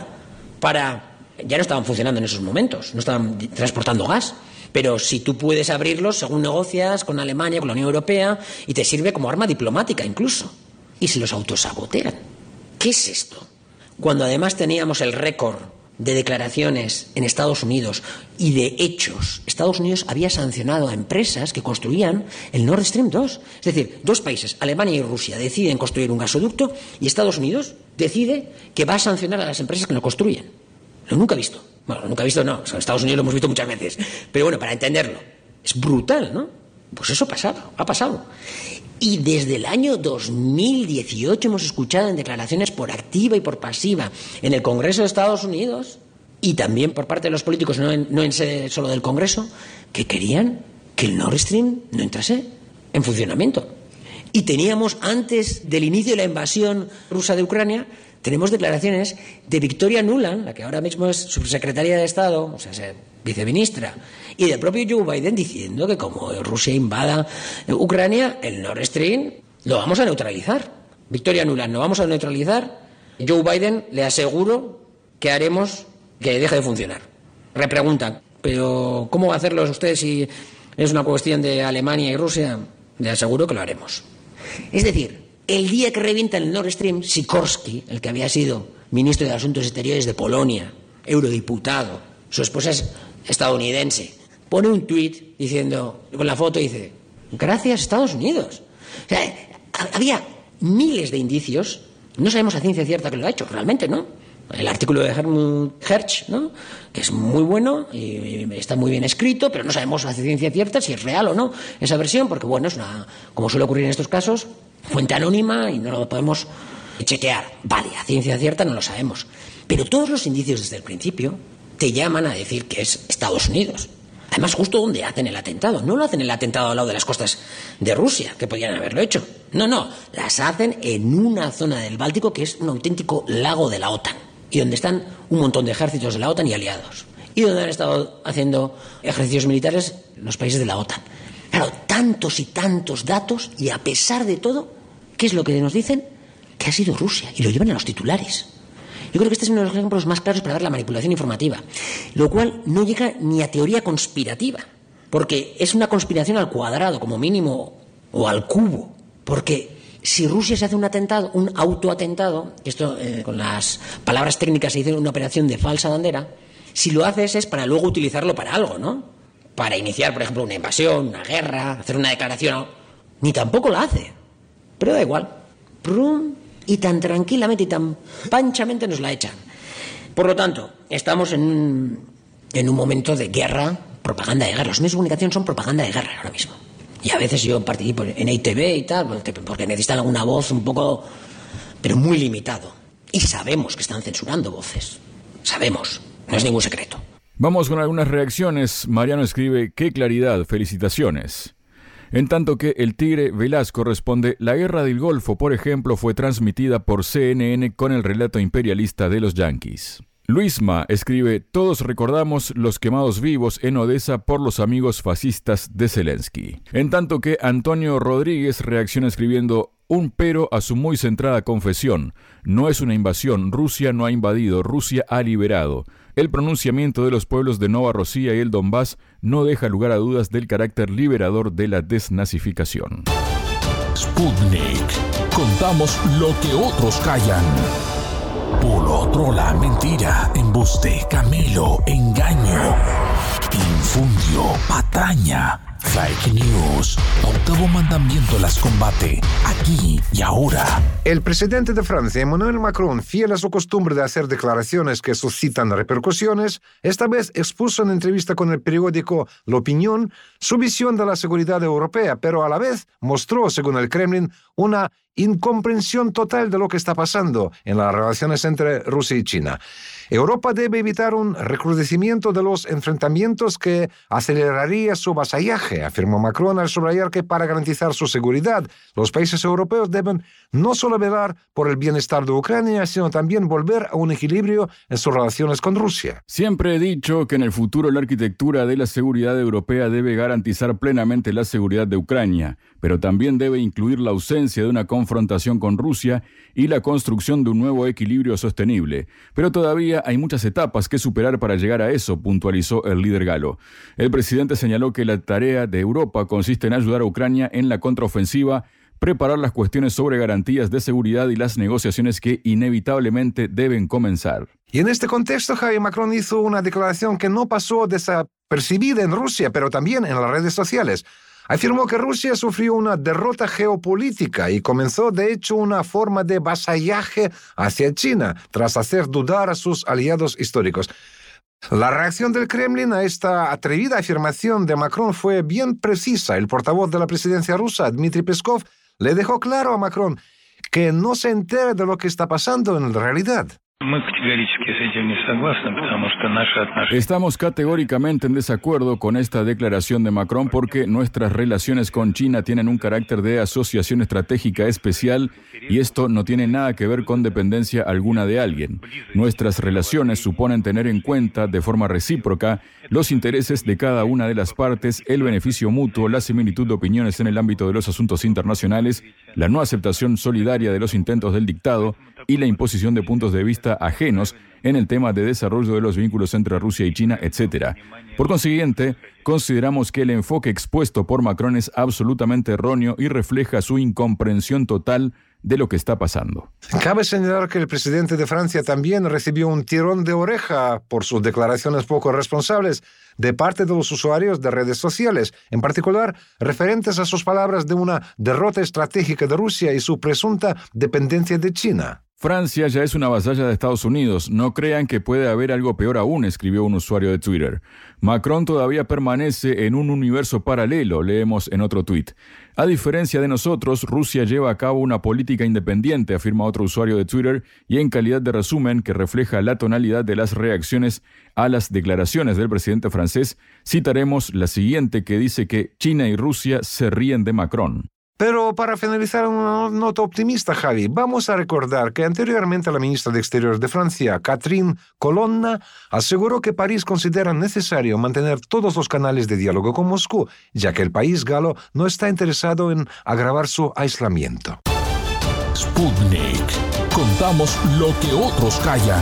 Ya no estaban funcionando en esos momentos, no estaban transportando gas. Pero si tú puedes abrirlos según negocias con Alemania, con la Unión Europea, y te sirve como arma diplomática incluso. Y se los autosabotean. ¿Qué es esto? Cuando además teníamos el récord de declaraciones en Estados Unidos y de hechos, Estados Unidos había sancionado a empresas que construían el Nord Stream 2. Es decir, dos países, Alemania y Rusia, deciden construir un gasoducto y Estados Unidos decide que va a sancionar a las empresas que lo construyen. Lo nunca he visto. Bueno, nunca he visto, no. En Estados Unidos lo hemos visto muchas veces. Pero bueno, para entenderlo. Es brutal, ¿no? Pues eso ha pasado. Y desde el año 2018 hemos escuchado en declaraciones por activa y por pasiva en el Congreso de Estados Unidos y también por parte de los políticos, no en sede solo del Congreso, que querían que el Nord Stream no entrase en funcionamiento. Y teníamos, antes del inicio de la invasión rusa de Ucrania, tenemos declaraciones de Victoria Nuland, la que ahora mismo es subsecretaria de Estado, o sea, viceministra, y del propio Joe Biden diciendo que como Rusia invada Ucrania, el Nord Stream lo vamos a neutralizar. Victoria Nuland, lo vamos a neutralizar. Joe Biden, le aseguro que haremos que deje de funcionar. Repreguntan, pero ¿cómo va a hacerlo usted si es una cuestión de Alemania y Rusia? Le aseguro que lo haremos. Es decir, El día que revienta el Nord Stream, Sikorski, el que había sido ministro de Asuntos Exteriores de Polonia, eurodiputado, su esposa es estadounidense, pone un tuit diciendo, con la foto dice, gracias Estados Unidos. O sea, había miles de indicios, no sabemos a ciencia cierta que lo ha hecho, realmente, ¿no? El artículo de Helmut Hertz, ¿no?, que es muy bueno y está muy bien escrito, pero no sabemos a ciencia cierta si es real o no esa versión, porque, bueno, es una, como suele ocurrir en estos casos, fuente anónima y no lo podemos chequear. Vale, a ciencia cierta no lo sabemos. Pero todos los indicios desde el principio te llaman a decir que es Estados Unidos. Además, justo donde hacen el atentado. No lo hacen el atentado al lado de las costas de Rusia, que podrían haberlo hecho. No, las hacen en una zona del Báltico que es un auténtico lago de la OTAN. Y donde están un montón de ejércitos de la OTAN y aliados. Y donde han estado haciendo ejercicios militares los países de la OTAN. Claro, tantos y tantos datos, y a pesar de todo, ¿qué es lo que nos dicen? Que ha sido Rusia, y lo llevan a los titulares. Yo creo que este es uno de los ejemplos más claros para ver la manipulación informativa, lo cual no llega ni a teoría conspirativa, porque es una conspiración al cuadrado, como mínimo, o al cubo, porque si Rusia se hace un atentado, un autoatentado, esto con las palabras técnicas se dice una operación de falsa bandera, si lo haces es para luego utilizarlo para algo, ¿no? Para iniciar, por ejemplo, una invasión, una guerra, hacer una declaración, ni tampoco la hace, pero da igual. ¡Prum! Y tan tranquilamente y tan panchamente nos la echan. Por lo tanto, estamos en un momento de guerra, propaganda de guerra. Los medios de comunicación son propaganda de guerra ahora mismo. Y a veces yo participo en ITV y tal, porque necesitan alguna voz un poco, pero muy limitado. Y sabemos que están censurando voces. Sabemos, no es ningún secreto. Vamos con algunas reacciones. Mariano escribe, ¡qué claridad! ¡Felicitaciones! En tanto que el Tigre Velasco responde, la guerra del Golfo, por ejemplo, fue transmitida por CNN con el relato imperialista de los yanquis. Luisma escribe, todos recordamos los quemados vivos en Odessa por los amigos fascistas de Zelensky. En tanto que Antonio Rodríguez reacciona escribiendo, un pero a su muy centrada confesión. No es una invasión, Rusia no ha invadido, Rusia ha liberado. El pronunciamiento de los pueblos de Novorossiya y el Donbass no deja lugar a dudas del carácter liberador de la desnazificación. Sputnik. Contamos lo que otros callan. Bulo, trola, mentira, embuste, camelo, engaño, infundio, patraña, fake news. Octavo mandamiento las combate, aquí y ahora. El presidente de Francia, Emmanuel Macron, fiel a su costumbre de hacer declaraciones que suscitan repercusiones, esta vez expuso en entrevista con el periódico L'Opinion su visión de la seguridad europea, pero a la vez mostró, según el Kremlin, una incomprensión total de lo que está pasando en las relaciones entre Rusia y China. Europa debe evitar un recrudecimiento de los enfrentamientos que aceleraría su vasallaje, afirmó Macron al subrayar que para garantizar su seguridad, los países europeos deben no solo velar por el bienestar de Ucrania, sino también volver a un equilibrio en sus relaciones con Rusia. Siempre he dicho que en el futuro la arquitectura de la seguridad europea debe garantizar plenamente la seguridad de Ucrania, pero también debe incluir la ausencia de una confrontación con Rusia y la construcción de un nuevo equilibrio sostenible. Pero todavía hay muchas etapas que superar para llegar a eso, puntualizó el líder galo. El presidente señaló que la tarea de Europa consiste en ayudar a Ucrania en la contraofensiva, preparar las cuestiones sobre garantías de seguridad y las negociaciones que inevitablemente deben comenzar. Y en este contexto, Javier Macron hizo una declaración que no pasó desapercibida en Rusia, pero también en las redes sociales. Afirmó que Rusia sufrió una derrota geopolítica y comenzó, de hecho, una forma de vasallaje hacia China, tras hacer dudar a sus aliados históricos. La reacción del Kremlin a esta atrevida afirmación de Macron fue bien precisa. El portavoz de la presidencia rusa, Dmitry Peskov, le dejó claro a Macron que no se entere de lo que está pasando en realidad. Estamos categóricamente en desacuerdo con esta declaración de Macron porque nuestras relaciones con China tienen un carácter de asociación estratégica especial y esto no tiene nada que ver con dependencia alguna de alguien. Nuestras relaciones suponen tener en cuenta de forma recíproca los intereses de cada una de las partes, el beneficio mutuo, la similitud de opiniones en el ámbito de los asuntos internacionales, la no aceptación solidaria de los intentos del dictado y la imposición de puntos de vista ajenos en el tema de desarrollo de los vínculos entre Rusia y China, etc. Por consiguiente, consideramos que el enfoque expuesto por Macron es absolutamente erróneo y refleja su incomprensión total de lo que está pasando. Cabe señalar que el presidente de Francia también recibió un tirón de oreja por sus declaraciones poco responsables de parte de los usuarios de redes sociales, en particular referentes a sus palabras de una derrota estratégica de Rusia y su presunta dependencia de China. Francia ya es una vasalla de Estados Unidos. No crean que puede haber algo peor aún, escribió un usuario de Twitter. Macron todavía permanece en un universo paralelo, leemos en otro tuit. A diferencia de nosotros, Rusia lleva a cabo una política independiente, afirma otro usuario de Twitter, y en calidad de resumen que refleja la tonalidad de las reacciones a las declaraciones del presidente francés, citaremos la siguiente que dice que China y Rusia se ríen de Macron. Pero para finalizar una nota optimista, Javi, vamos a recordar que anteriormente la ministra de Exteriores de Francia, Catherine Colonna, aseguró que París considera necesario mantener todos los canales de diálogo con Moscú, ya que el país galo no está interesado en agravar su aislamiento. Sputnik. Contamos lo que otros callan.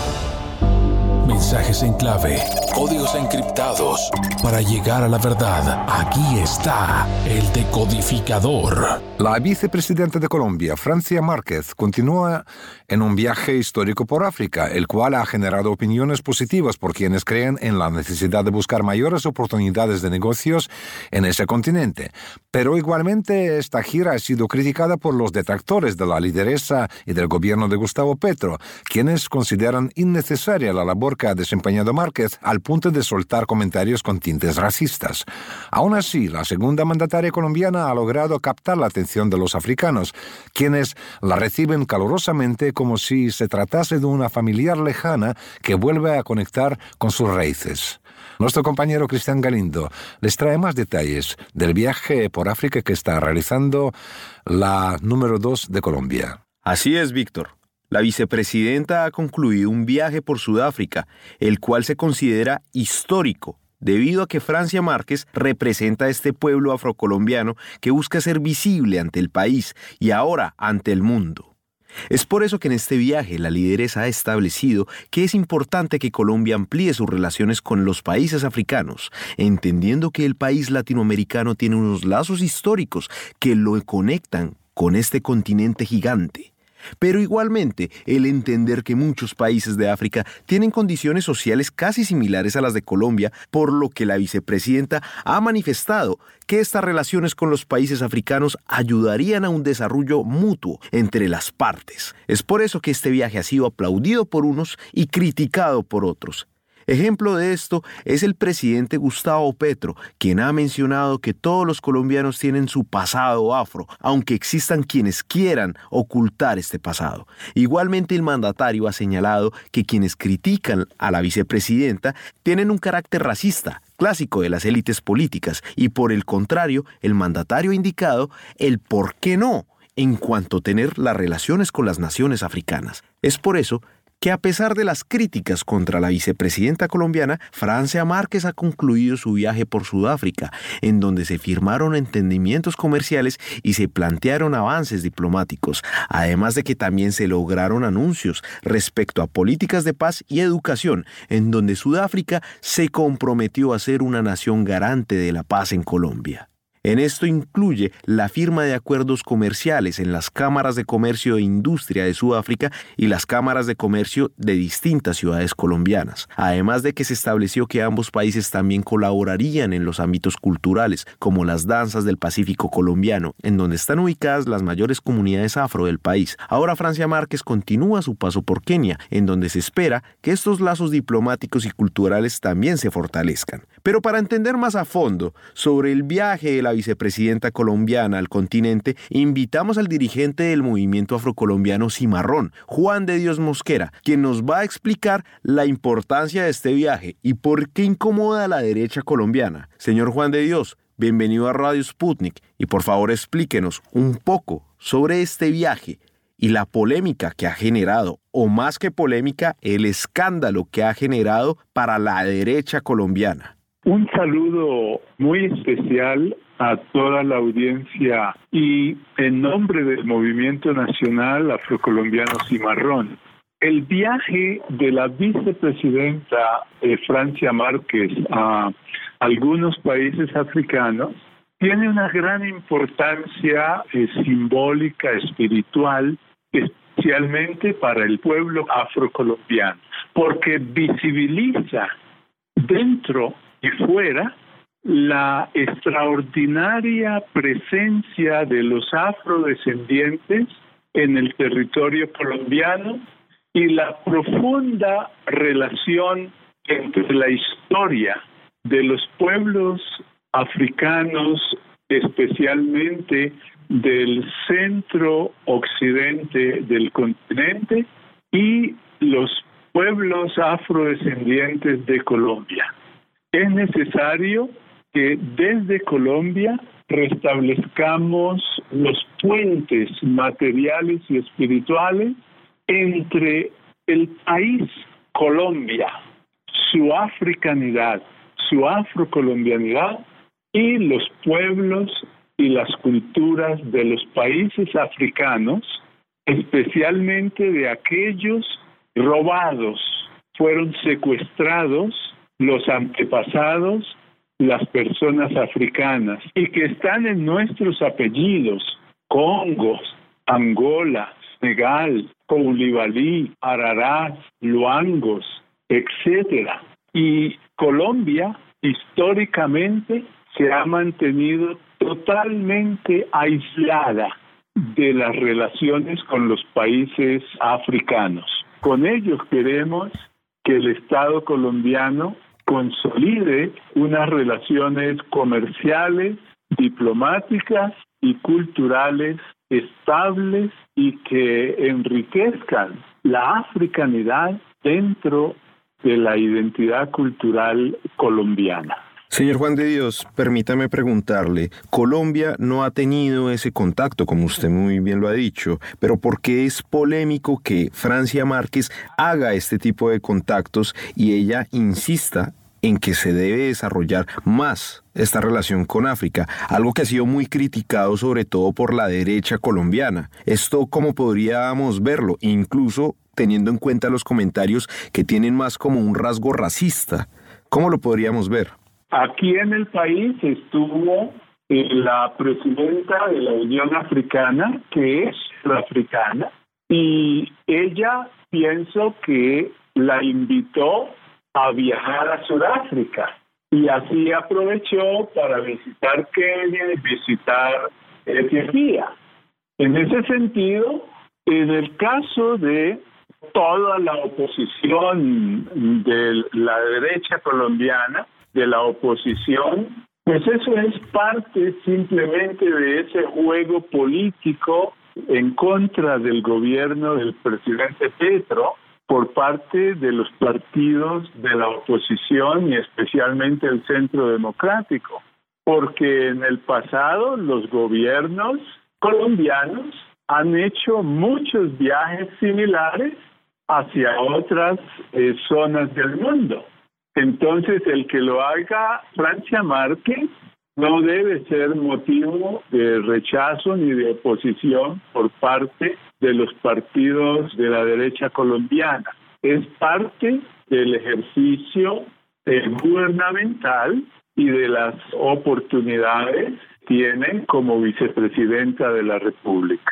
Mensajes en clave, códigos encriptados. Para llegar a la verdad, aquí está el decodificador. La vicepresidenta de Colombia, Francia Márquez, continúa en un viaje histórico por África, el cual ha generado opiniones positivas por quienes creen en la necesidad de buscar mayores oportunidades de negocios en ese continente. Pero igualmente esta gira ha sido criticada por los detractores de la lideresa y del gobierno de Gustavo Petro, quienes consideran innecesaria la labor que ha desempeñado Márquez al punto de soltar comentarios con tintes racistas. Aún así, la segunda mandataria colombiana ha logrado captar la atención de los africanos, quienes la reciben calurosamente como si se tratase de una familiar lejana que vuelve a conectar con sus raíces. Nuestro compañero Cristian Galindo les trae más detalles del viaje por África que está realizando la número 2 de Colombia. Así es, Víctor. La vicepresidenta ha concluido un viaje por Sudáfrica, el cual se considera histórico, debido a que Francia Márquez representa a este pueblo afrocolombiano que busca ser visible ante el país y ahora ante el mundo. Es por eso que en este viaje la lideresa ha establecido que es importante que Colombia amplíe sus relaciones con los países africanos, entendiendo que el país latinoamericano tiene unos lazos históricos que lo conectan con este continente gigante. Pero igualmente, el entender que muchos países de África tienen condiciones sociales casi similares a las de Colombia, por lo que la vicepresidenta ha manifestado que estas relaciones con los países africanos ayudarían a un desarrollo mutuo entre las partes. Es por eso que este viaje ha sido aplaudido por unos y criticado por otros. Ejemplo de esto es el presidente Gustavo Petro, quien ha mencionado que todos los colombianos tienen su pasado afro, aunque existan quienes quieran ocultar este pasado. Igualmente, el mandatario ha señalado que quienes critican a la vicepresidenta tienen un carácter racista, clásico de las élites políticas, y por el contrario, el mandatario ha indicado el por qué no en cuanto a tener las relaciones con las naciones africanas. Es por eso que a pesar de las críticas contra la vicepresidenta colombiana, Francia Márquez ha concluido su viaje por Sudáfrica, en donde se firmaron entendimientos comerciales y se plantearon avances diplomáticos, además de que también se lograron anuncios respecto a políticas de paz y educación, en donde Sudáfrica se comprometió a ser una nación garante de la paz en Colombia. En esto incluye la firma de acuerdos comerciales en las cámaras de comercio e industria de Sudáfrica y las cámaras de comercio de distintas ciudades colombianas, además de que se estableció que ambos países también colaborarían en los ámbitos culturales, como las danzas del Pacífico colombiano, en donde están ubicadas las mayores comunidades afro del país. Ahora Francia Márquez continúa su paso por Kenia, en donde se espera que estos lazos diplomáticos y culturales también se fortalezcan. Pero para entender más a fondo sobre el viaje de la vicepresidenta colombiana al continente, invitamos al dirigente del movimiento afrocolombiano Cimarrón, Juan de Dios Mosquera, quien nos va a explicar la importancia de este viaje y por qué incomoda a la derecha colombiana. Señor Juan de Dios, bienvenido a Radio Sputnik y por favor explíquenos un poco sobre este viaje y la polémica que ha generado, o más que polémica, el escándalo que ha generado para la derecha colombiana. Un saludo muy especial a toda la audiencia y en nombre del Movimiento Nacional Afrocolombiano Cimarrón. el viaje de la vicepresidenta Francia Márquez a algunos países africanos tiene una gran importancia simbólica, espiritual, especialmente para el pueblo afrocolombiano, porque visibiliza dentro y fuera la extraordinaria presencia de los afrodescendientes en el territorio colombiano y la profunda relación entre la historia de los pueblos africanos, especialmente del centro occidente del continente, y los pueblos afrodescendientes de Colombia. Es necesario que desde Colombia restablezcamos los puentes materiales y espirituales entre el país Colombia, su africanidad, su afrocolombianidad, y los pueblos y las culturas de los países africanos, especialmente de aquellos robados, fueron secuestrados los antepasados, las personas africanas, y que están en nuestros apellidos: Congo, Angola, Senegal, Koulibaly, Ararat, Luangos, etcétera. Y Colombia históricamente se ha mantenido totalmente aislada de las relaciones con los países africanos. Con ello queremos que el Estado colombiano consolide unas relaciones comerciales, diplomáticas y culturales estables y que enriquezcan la africanidad dentro de la identidad cultural colombiana. Señor Juan de Dios, permítame preguntarle, Colombia no ha tenido ese contacto, como usted muy bien lo ha dicho, pero ¿por qué es polémico que Francia Márquez haga este tipo de contactos y ella insista en que se debe desarrollar más esta relación con África? Algo que ha sido muy criticado sobre todo por la derecha colombiana. ¿Esto cómo podríamos verlo? Incluso teniendo en cuenta los comentarios que tienen más como un rasgo racista. ¿Cómo lo podríamos ver? Aquí en el país estuvo la presidenta de la Unión Africana, que es africana, y ella pienso que la invitó a viajar a Sudáfrica, y así aprovechó para visitar Kenia y visitar Etiopía. En ese sentido, en el caso de toda la oposición de la derecha colombiana, de la oposición, pues eso es parte simplemente de ese juego político en contra del gobierno del presidente Petro por parte de los partidos de la oposición y especialmente el Centro Democrático, porque en el pasado los gobiernos colombianos han hecho muchos viajes similares hacia otras zonas del mundo. Entonces, el que lo haga Francia Márquez no debe ser motivo de rechazo ni de oposición por parte de los partidos de la derecha colombiana. Es parte del ejercicio gubernamental y de las oportunidades que tienen como vicepresidenta de la República.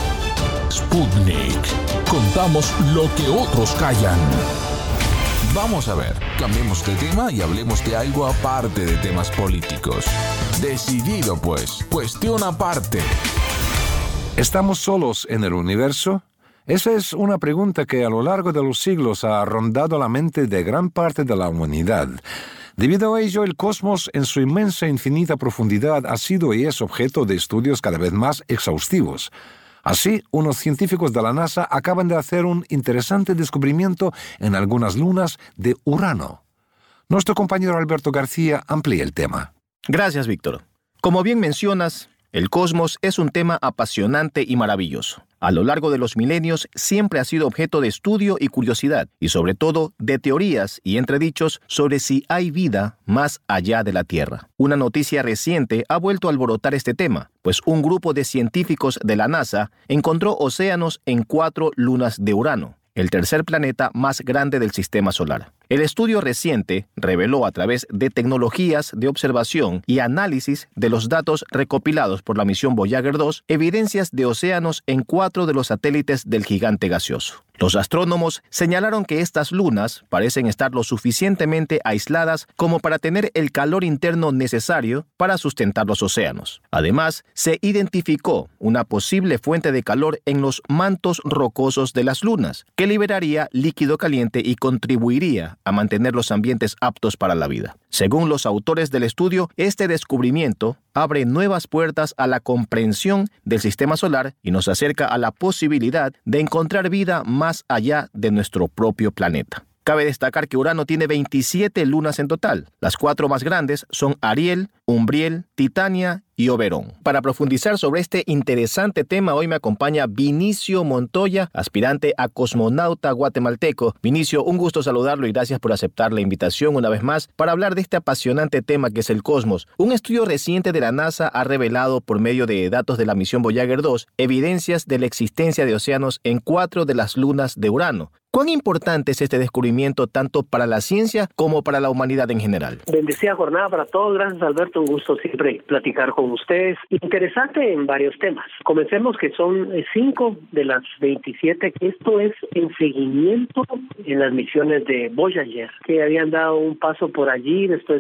Sputnik. Contamos lo que otros callan. Vamos a ver, cambiemos de tema y hablemos de algo aparte de temas políticos. Decidido pues, cuestión aparte. ¿Estamos solos en el universo? Esa es una pregunta que a lo largo de los siglos ha rondado la mente de gran parte de la humanidad. Debido a ello, el cosmos en su inmensa e infinita profundidad ha sido y es objeto de estudios cada vez más exhaustivos. Así, unos científicos de la NASA acaban de hacer un interesante descubrimiento en algunas lunas de Urano. Nuestro compañero Alberto García amplía el tema. Gracias, Víctor. Como bien mencionas, el cosmos es un tema apasionante y maravilloso. A lo largo de los milenios siempre ha sido objeto de estudio y curiosidad, y sobre todo de teorías y entredichos sobre si hay vida más allá de la Tierra. Una noticia reciente ha vuelto a alborotar este tema, pues un grupo de científicos de la NASA encontró océanos en 4 lunas de Urano. el tercer planeta más grande del sistema solar. El estudio reciente reveló a través de tecnologías de observación y análisis de los datos recopilados por la misión Voyager 2 evidencias de océanos en 4 de los satélites del gigante gaseoso. Los astrónomos señalaron que estas lunas parecen estar lo suficientemente aisladas como para tener el calor interno necesario para sustentar los océanos. Además, se identificó una posible fuente de calor en los mantos rocosos de las lunas, que liberaría líquido caliente y contribuiría a mantener los ambientes aptos para la vida. Según los autores del estudio, este descubrimiento abre nuevas puertas a la comprensión del sistema solar y nos acerca a la posibilidad de encontrar vida más allá de nuestro propio planeta. Cabe destacar que Urano tiene 27 lunas en total. Las 4 más grandes son Ariel, Umbriel, Titania y Oberón. Para profundizar sobre este interesante tema, hoy me acompaña Vinicio Montoya, aspirante a cosmonauta guatemalteco. Vinicio, un gusto saludarlo y gracias por aceptar la invitación una vez más para hablar de este apasionante tema que es el cosmos. Un estudio reciente de la NASA ha revelado por medio de datos de la misión Voyager 2 evidencias de la existencia de océanos en 4 de las lunas de Urano. ¿Cuán importante es este descubrimiento tanto para la ciencia como para la humanidad en general? Bendecida jornada para todos. Gracias, Alberto. Un gusto siempre platicar con ustedes. Interesante en varios temas. Comencemos que son 5 de las 27. Esto es en seguimiento en las misiones de Voyager, que habían dado un paso por allí. Después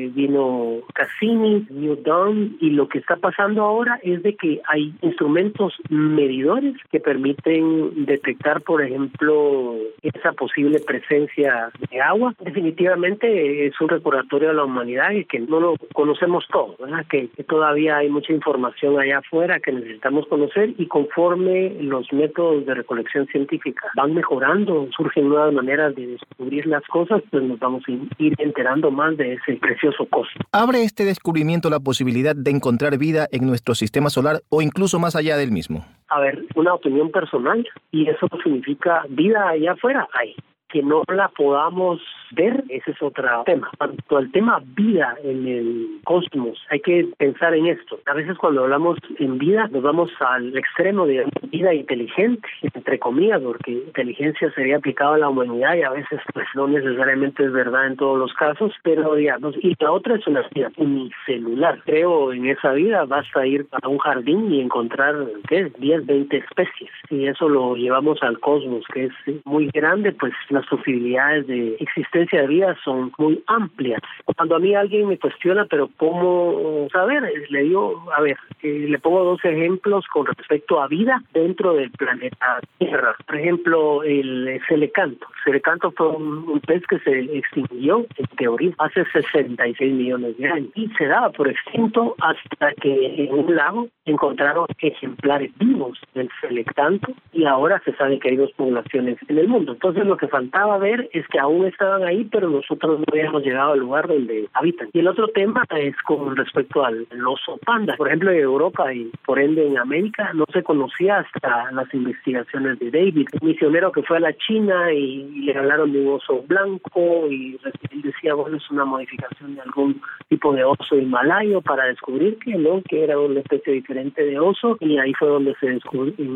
vino Cassini, New Dawn, y lo que está pasando ahora es de que hay instrumentos medidores que permiten detectar, por ejemplo, esa posible presencia de agua. Definitivamente es un recordatorio a la humanidad y que no lo conocemos todo, ¿verdad? Que todavía hay mucha información allá afuera que necesitamos conocer, y conforme los métodos de recolección científica van mejorando, surgen nuevas maneras de descubrir las cosas, pues nos vamos a ir enterando más de ese precioso cosmos. ¿Abre este descubrimiento la posibilidad de encontrar vida en nuestro sistema solar o incluso más allá del mismo? A ver, una opinión personal, y eso significa vida allá afuera hay. Que no la podamos ver, ese es otro tema. Cuanto al tema vida en el cosmos, hay que pensar en esto. A veces cuando hablamos en vida, nos vamos al extremo de vida inteligente, entre comillas, porque inteligencia sería aplicada a la humanidad y a veces pues no necesariamente es verdad en todos los casos, pero digamos, y la otra es una vida unicelular. Creo en esa vida basta ir a un jardín y encontrar 10, 20 especies. Si eso lo llevamos al cosmos, que es muy grande, pues las posibilidades de existencia de vida son muy amplias. Cuando a mí alguien me cuestiona, pero ¿cómo saber? Le digo, a ver, le pongo 2 ejemplos con respecto a vida dentro del planeta Tierra. Por ejemplo, el celecanto. El celecanto fue un pez que se extinguió, en teoría, hace 66 millones de años. Y se daba por extinto hasta que en un lago encontraron ejemplares vivos del celecanto, y ahora se sabe que hay 2 poblaciones en el mundo. Entonces lo que faltaba ver es que aún estaban ahí, pero nosotros no habíamos llegado al lugar donde habitan. Y el otro tema es con respecto al oso panda. Por ejemplo, en Europa y por ende en América no se conocía hasta las investigaciones de David, un misionero que fue a la China y le hablaron de un oso blanco, y él decía, bueno, es una modificación de algún tipo de oso himalayo, para descubrir que no, que era una especie diferente de oso, y ahí fue donde se descubrió en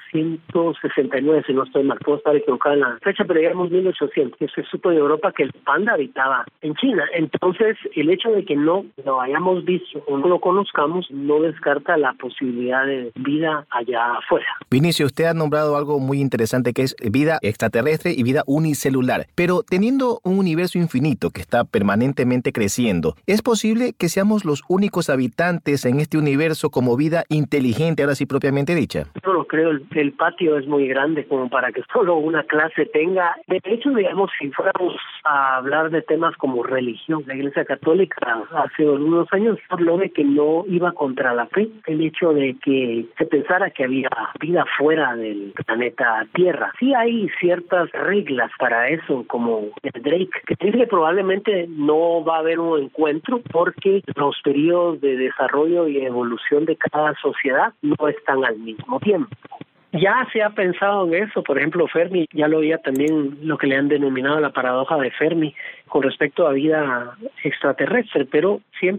1869, si no estoy mal, puedo estar equivocado en la fecha, pero digamos 1800, que se supo en Europa que el panda habitaba en China. Entonces, el hecho de que no lo hayamos visto o no lo conozcamos no descarta la posibilidad de vida allá afuera. Vinicio, usted ha nombrado algo muy interesante que es vida extraterrestre y vida unicelular, pero teniendo un universo infinito que está permanentemente creciendo, ¿es posible que seamos los únicos habitantes en este universo como vida inteligente, ahora sí propiamente dicha? No lo creo, el patio es muy grande como para que solo una clase tenga. De hecho, digamos, si fuéramos a hablar de temas como religión, la Iglesia Católica hace unos años habló de que no iba contra la fe, el hecho de que se pensara que había vida fuera del planeta Tierra. Sí hay ciertas reglas para eso, como el Drake, que dice que probablemente no va a haber un encuentro porque los periodos de desarrollo y evolución de cada sociedad no están al mismo tiempo. Ya se ha pensado en eso, por ejemplo, Fermi ya lo había también, lo que le han denominado la paradoja de Fermi con respecto a vida extraterrestre, pero siempre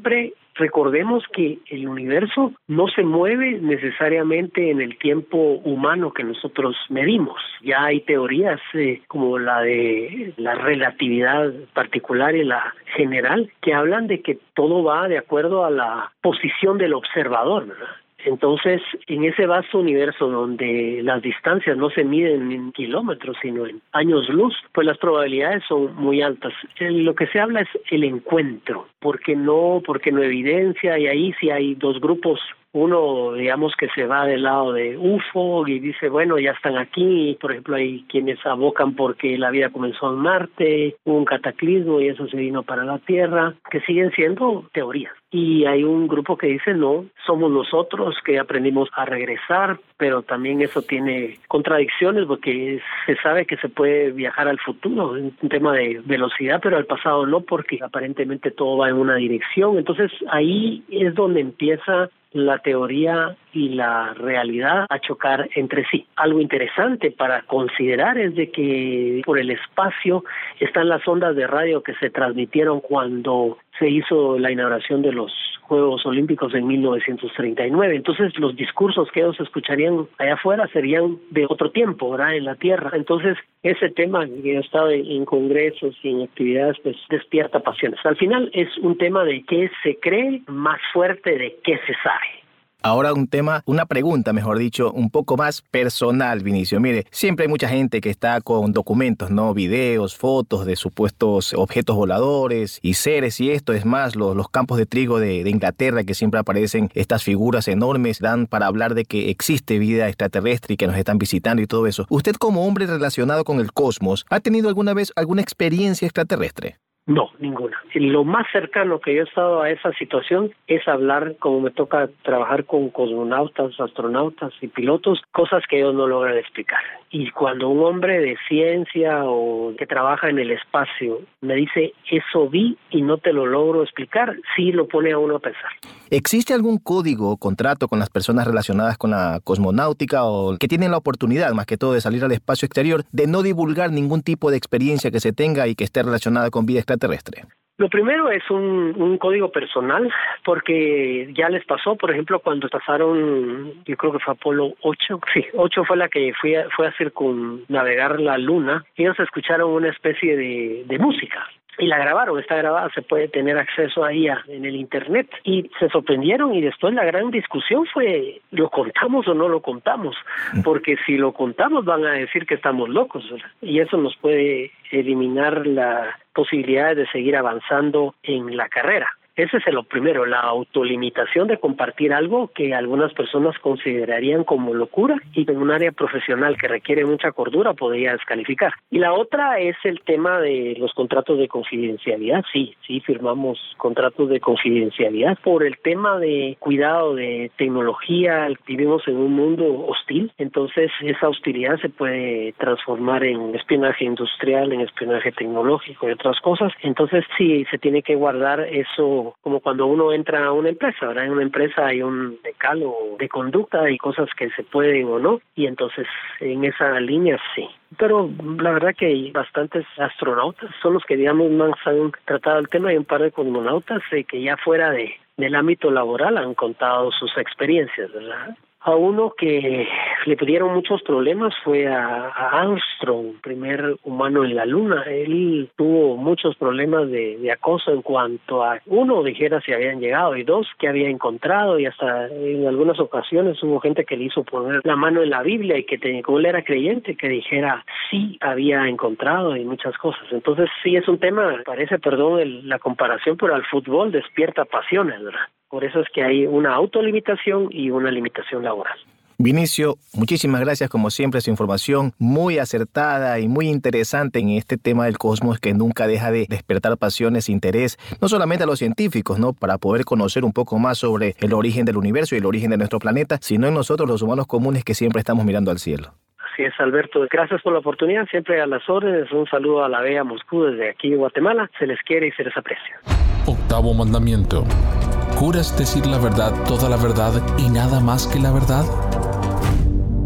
Recordemos que el universo no se mueve necesariamente en el tiempo humano que nosotros medimos. Ya hay teorías como la de la relatividad particular y la general que hablan de que todo va de acuerdo a la posición del observador, ¿verdad? Entonces, en ese vasto universo donde las distancias no se miden en kilómetros, sino en años luz, pues las probabilidades son muy altas. Lo que se habla es el encuentro, porque no evidencia, y ahí sí hay dos grupos. Uno, digamos, que se va del lado de UFO y dice, bueno, ya están aquí. Por ejemplo, hay quienes abocan porque la vida comenzó en Marte, hubo un cataclismo y eso se vino para la Tierra, que siguen siendo teorías. Y hay un grupo que dice, no, somos nosotros que aprendimos a regresar, pero también eso tiene contradicciones porque se sabe que se puede viajar al futuro, en un tema de velocidad, pero al pasado no, porque aparentemente todo va en una dirección. Entonces ahí es donde empieza la teoría y la realidad a chocar entre sí. Algo interesante para considerar es de que por el espacio están las ondas de radio que se transmitieron cuando se hizo la inauguración de los Juegos Olímpicos en 1939. Entonces los discursos que ellos escucharían allá afuera serían de otro tiempo, ¿verdad?, en la Tierra. Entonces ese tema que ha estado en congresos y en actividades, pues despierta pasiones. Al final es un tema de qué se cree más fuerte de qué se sabe. Ahora una pregunta, mejor dicho, un poco más personal, Vinicio. Mire, siempre hay mucha gente que está con documentos, ¿no? Videos, fotos de supuestos objetos voladores y seres y esto. Es más, los campos de trigo de Inglaterra, que siempre aparecen estas figuras enormes, dan para hablar de que existe vida extraterrestre y que nos están visitando y todo eso. ¿Usted, como hombre relacionado con el cosmos, ha tenido alguna vez alguna experiencia extraterrestre? No, ninguna. Lo más cercano que yo he estado a esa situación es hablar, como me toca trabajar con cosmonautas, astronautas y pilotos, cosas que ellos no logran explicar. Y cuando un hombre de ciencia o que trabaja en el espacio me dice, eso vi y no te lo logro explicar, sí lo pone a uno a pensar. ¿Existe algún código o contrato con las personas relacionadas con la cosmonáutica o que tienen la oportunidad, más que todo, de salir al espacio exterior, de no divulgar ningún tipo de experiencia que se tenga y que esté relacionada con vida extraterrestre? Lo primero es un código personal, porque ya les pasó, por ejemplo, cuando pasaron, yo creo que fue Apolo 8, sí, 8 fue la que fue a circunnavegar la Luna, ellos escucharon una especie de música. Y la grabaron, está grabada, se puede tener acceso a ella en el internet. Y se sorprendieron y después la gran discusión fue, ¿lo contamos o no lo contamos? Porque si lo contamos van a decir que estamos locos, ¿verdad? Y eso nos puede eliminar la posibilidad de seguir avanzando en la carrera. Ese es lo primero, la autolimitación de compartir algo que algunas personas considerarían como locura y en un área profesional que requiere mucha cordura podría descalificar. Y la otra es el tema de los contratos de confidencialidad. Sí, firmamos contratos de confidencialidad por el tema de cuidado de tecnología. Vivimos en un mundo hostil, entonces esa hostilidad se puede transformar en espionaje industrial, en espionaje tecnológico y otras cosas. Entonces sí, se tiene que guardar eso, como cuando uno entra a una empresa, ¿verdad? En una empresa hay un decálogo de conducta y cosas que se pueden o no, y entonces en esa línea sí. Pero la verdad que hay bastantes astronautas, son los que digamos más han tratado el tema. Hay un par de cosmonautas que ya fuera del ámbito laboral han contado sus experiencias, ¿verdad? A uno que le dieron muchos problemas fue a Armstrong, primer humano en la Luna. Él tuvo muchos problemas de acoso en cuanto a, uno, dijera si habían llegado, y dos, que había encontrado, y hasta en algunas ocasiones hubo gente que le hizo poner la mano en la Biblia y que como él era creyente, que dijera sí había encontrado y muchas cosas. Entonces sí es un tema, parece, la comparación, pero al fútbol despierta pasiones, ¿verdad? Por eso es que hay una autolimitación y una limitación laboral. Vinicio, muchísimas gracias como siempre, su información muy acertada y muy interesante en este tema del cosmos que nunca deja de despertar pasiones e interés, no solamente a los científicos, ¿no?, para poder conocer un poco más sobre el origen del universo y el origen de nuestro planeta, sino en nosotros los humanos comunes que siempre estamos mirando al cielo. Así es, Alberto. Gracias por la oportunidad, siempre a las órdenes. Un saludo a la bella Moscú desde aquí de Guatemala. Se les quiere y se les aprecia. Octavo mandamiento. ¿Juras decir la verdad, toda la verdad y nada más que la verdad?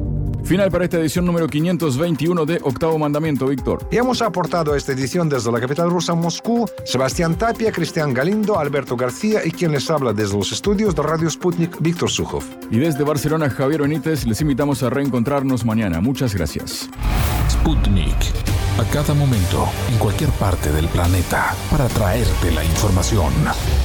Final para esta edición número 521 de Octavo Mandamiento, Víctor. Y hemos aportado a esta edición desde la capital rusa, Moscú, Sebastián Tapia, Cristian Galindo, Alberto García y quien les habla desde los estudios de Radio Sputnik, Víctor Sukhov. Y desde Barcelona, Javier Benítez, les invitamos a reencontrarnos mañana. Muchas gracias. Sputnik. A cada momento, en cualquier parte del planeta, para traerte la información.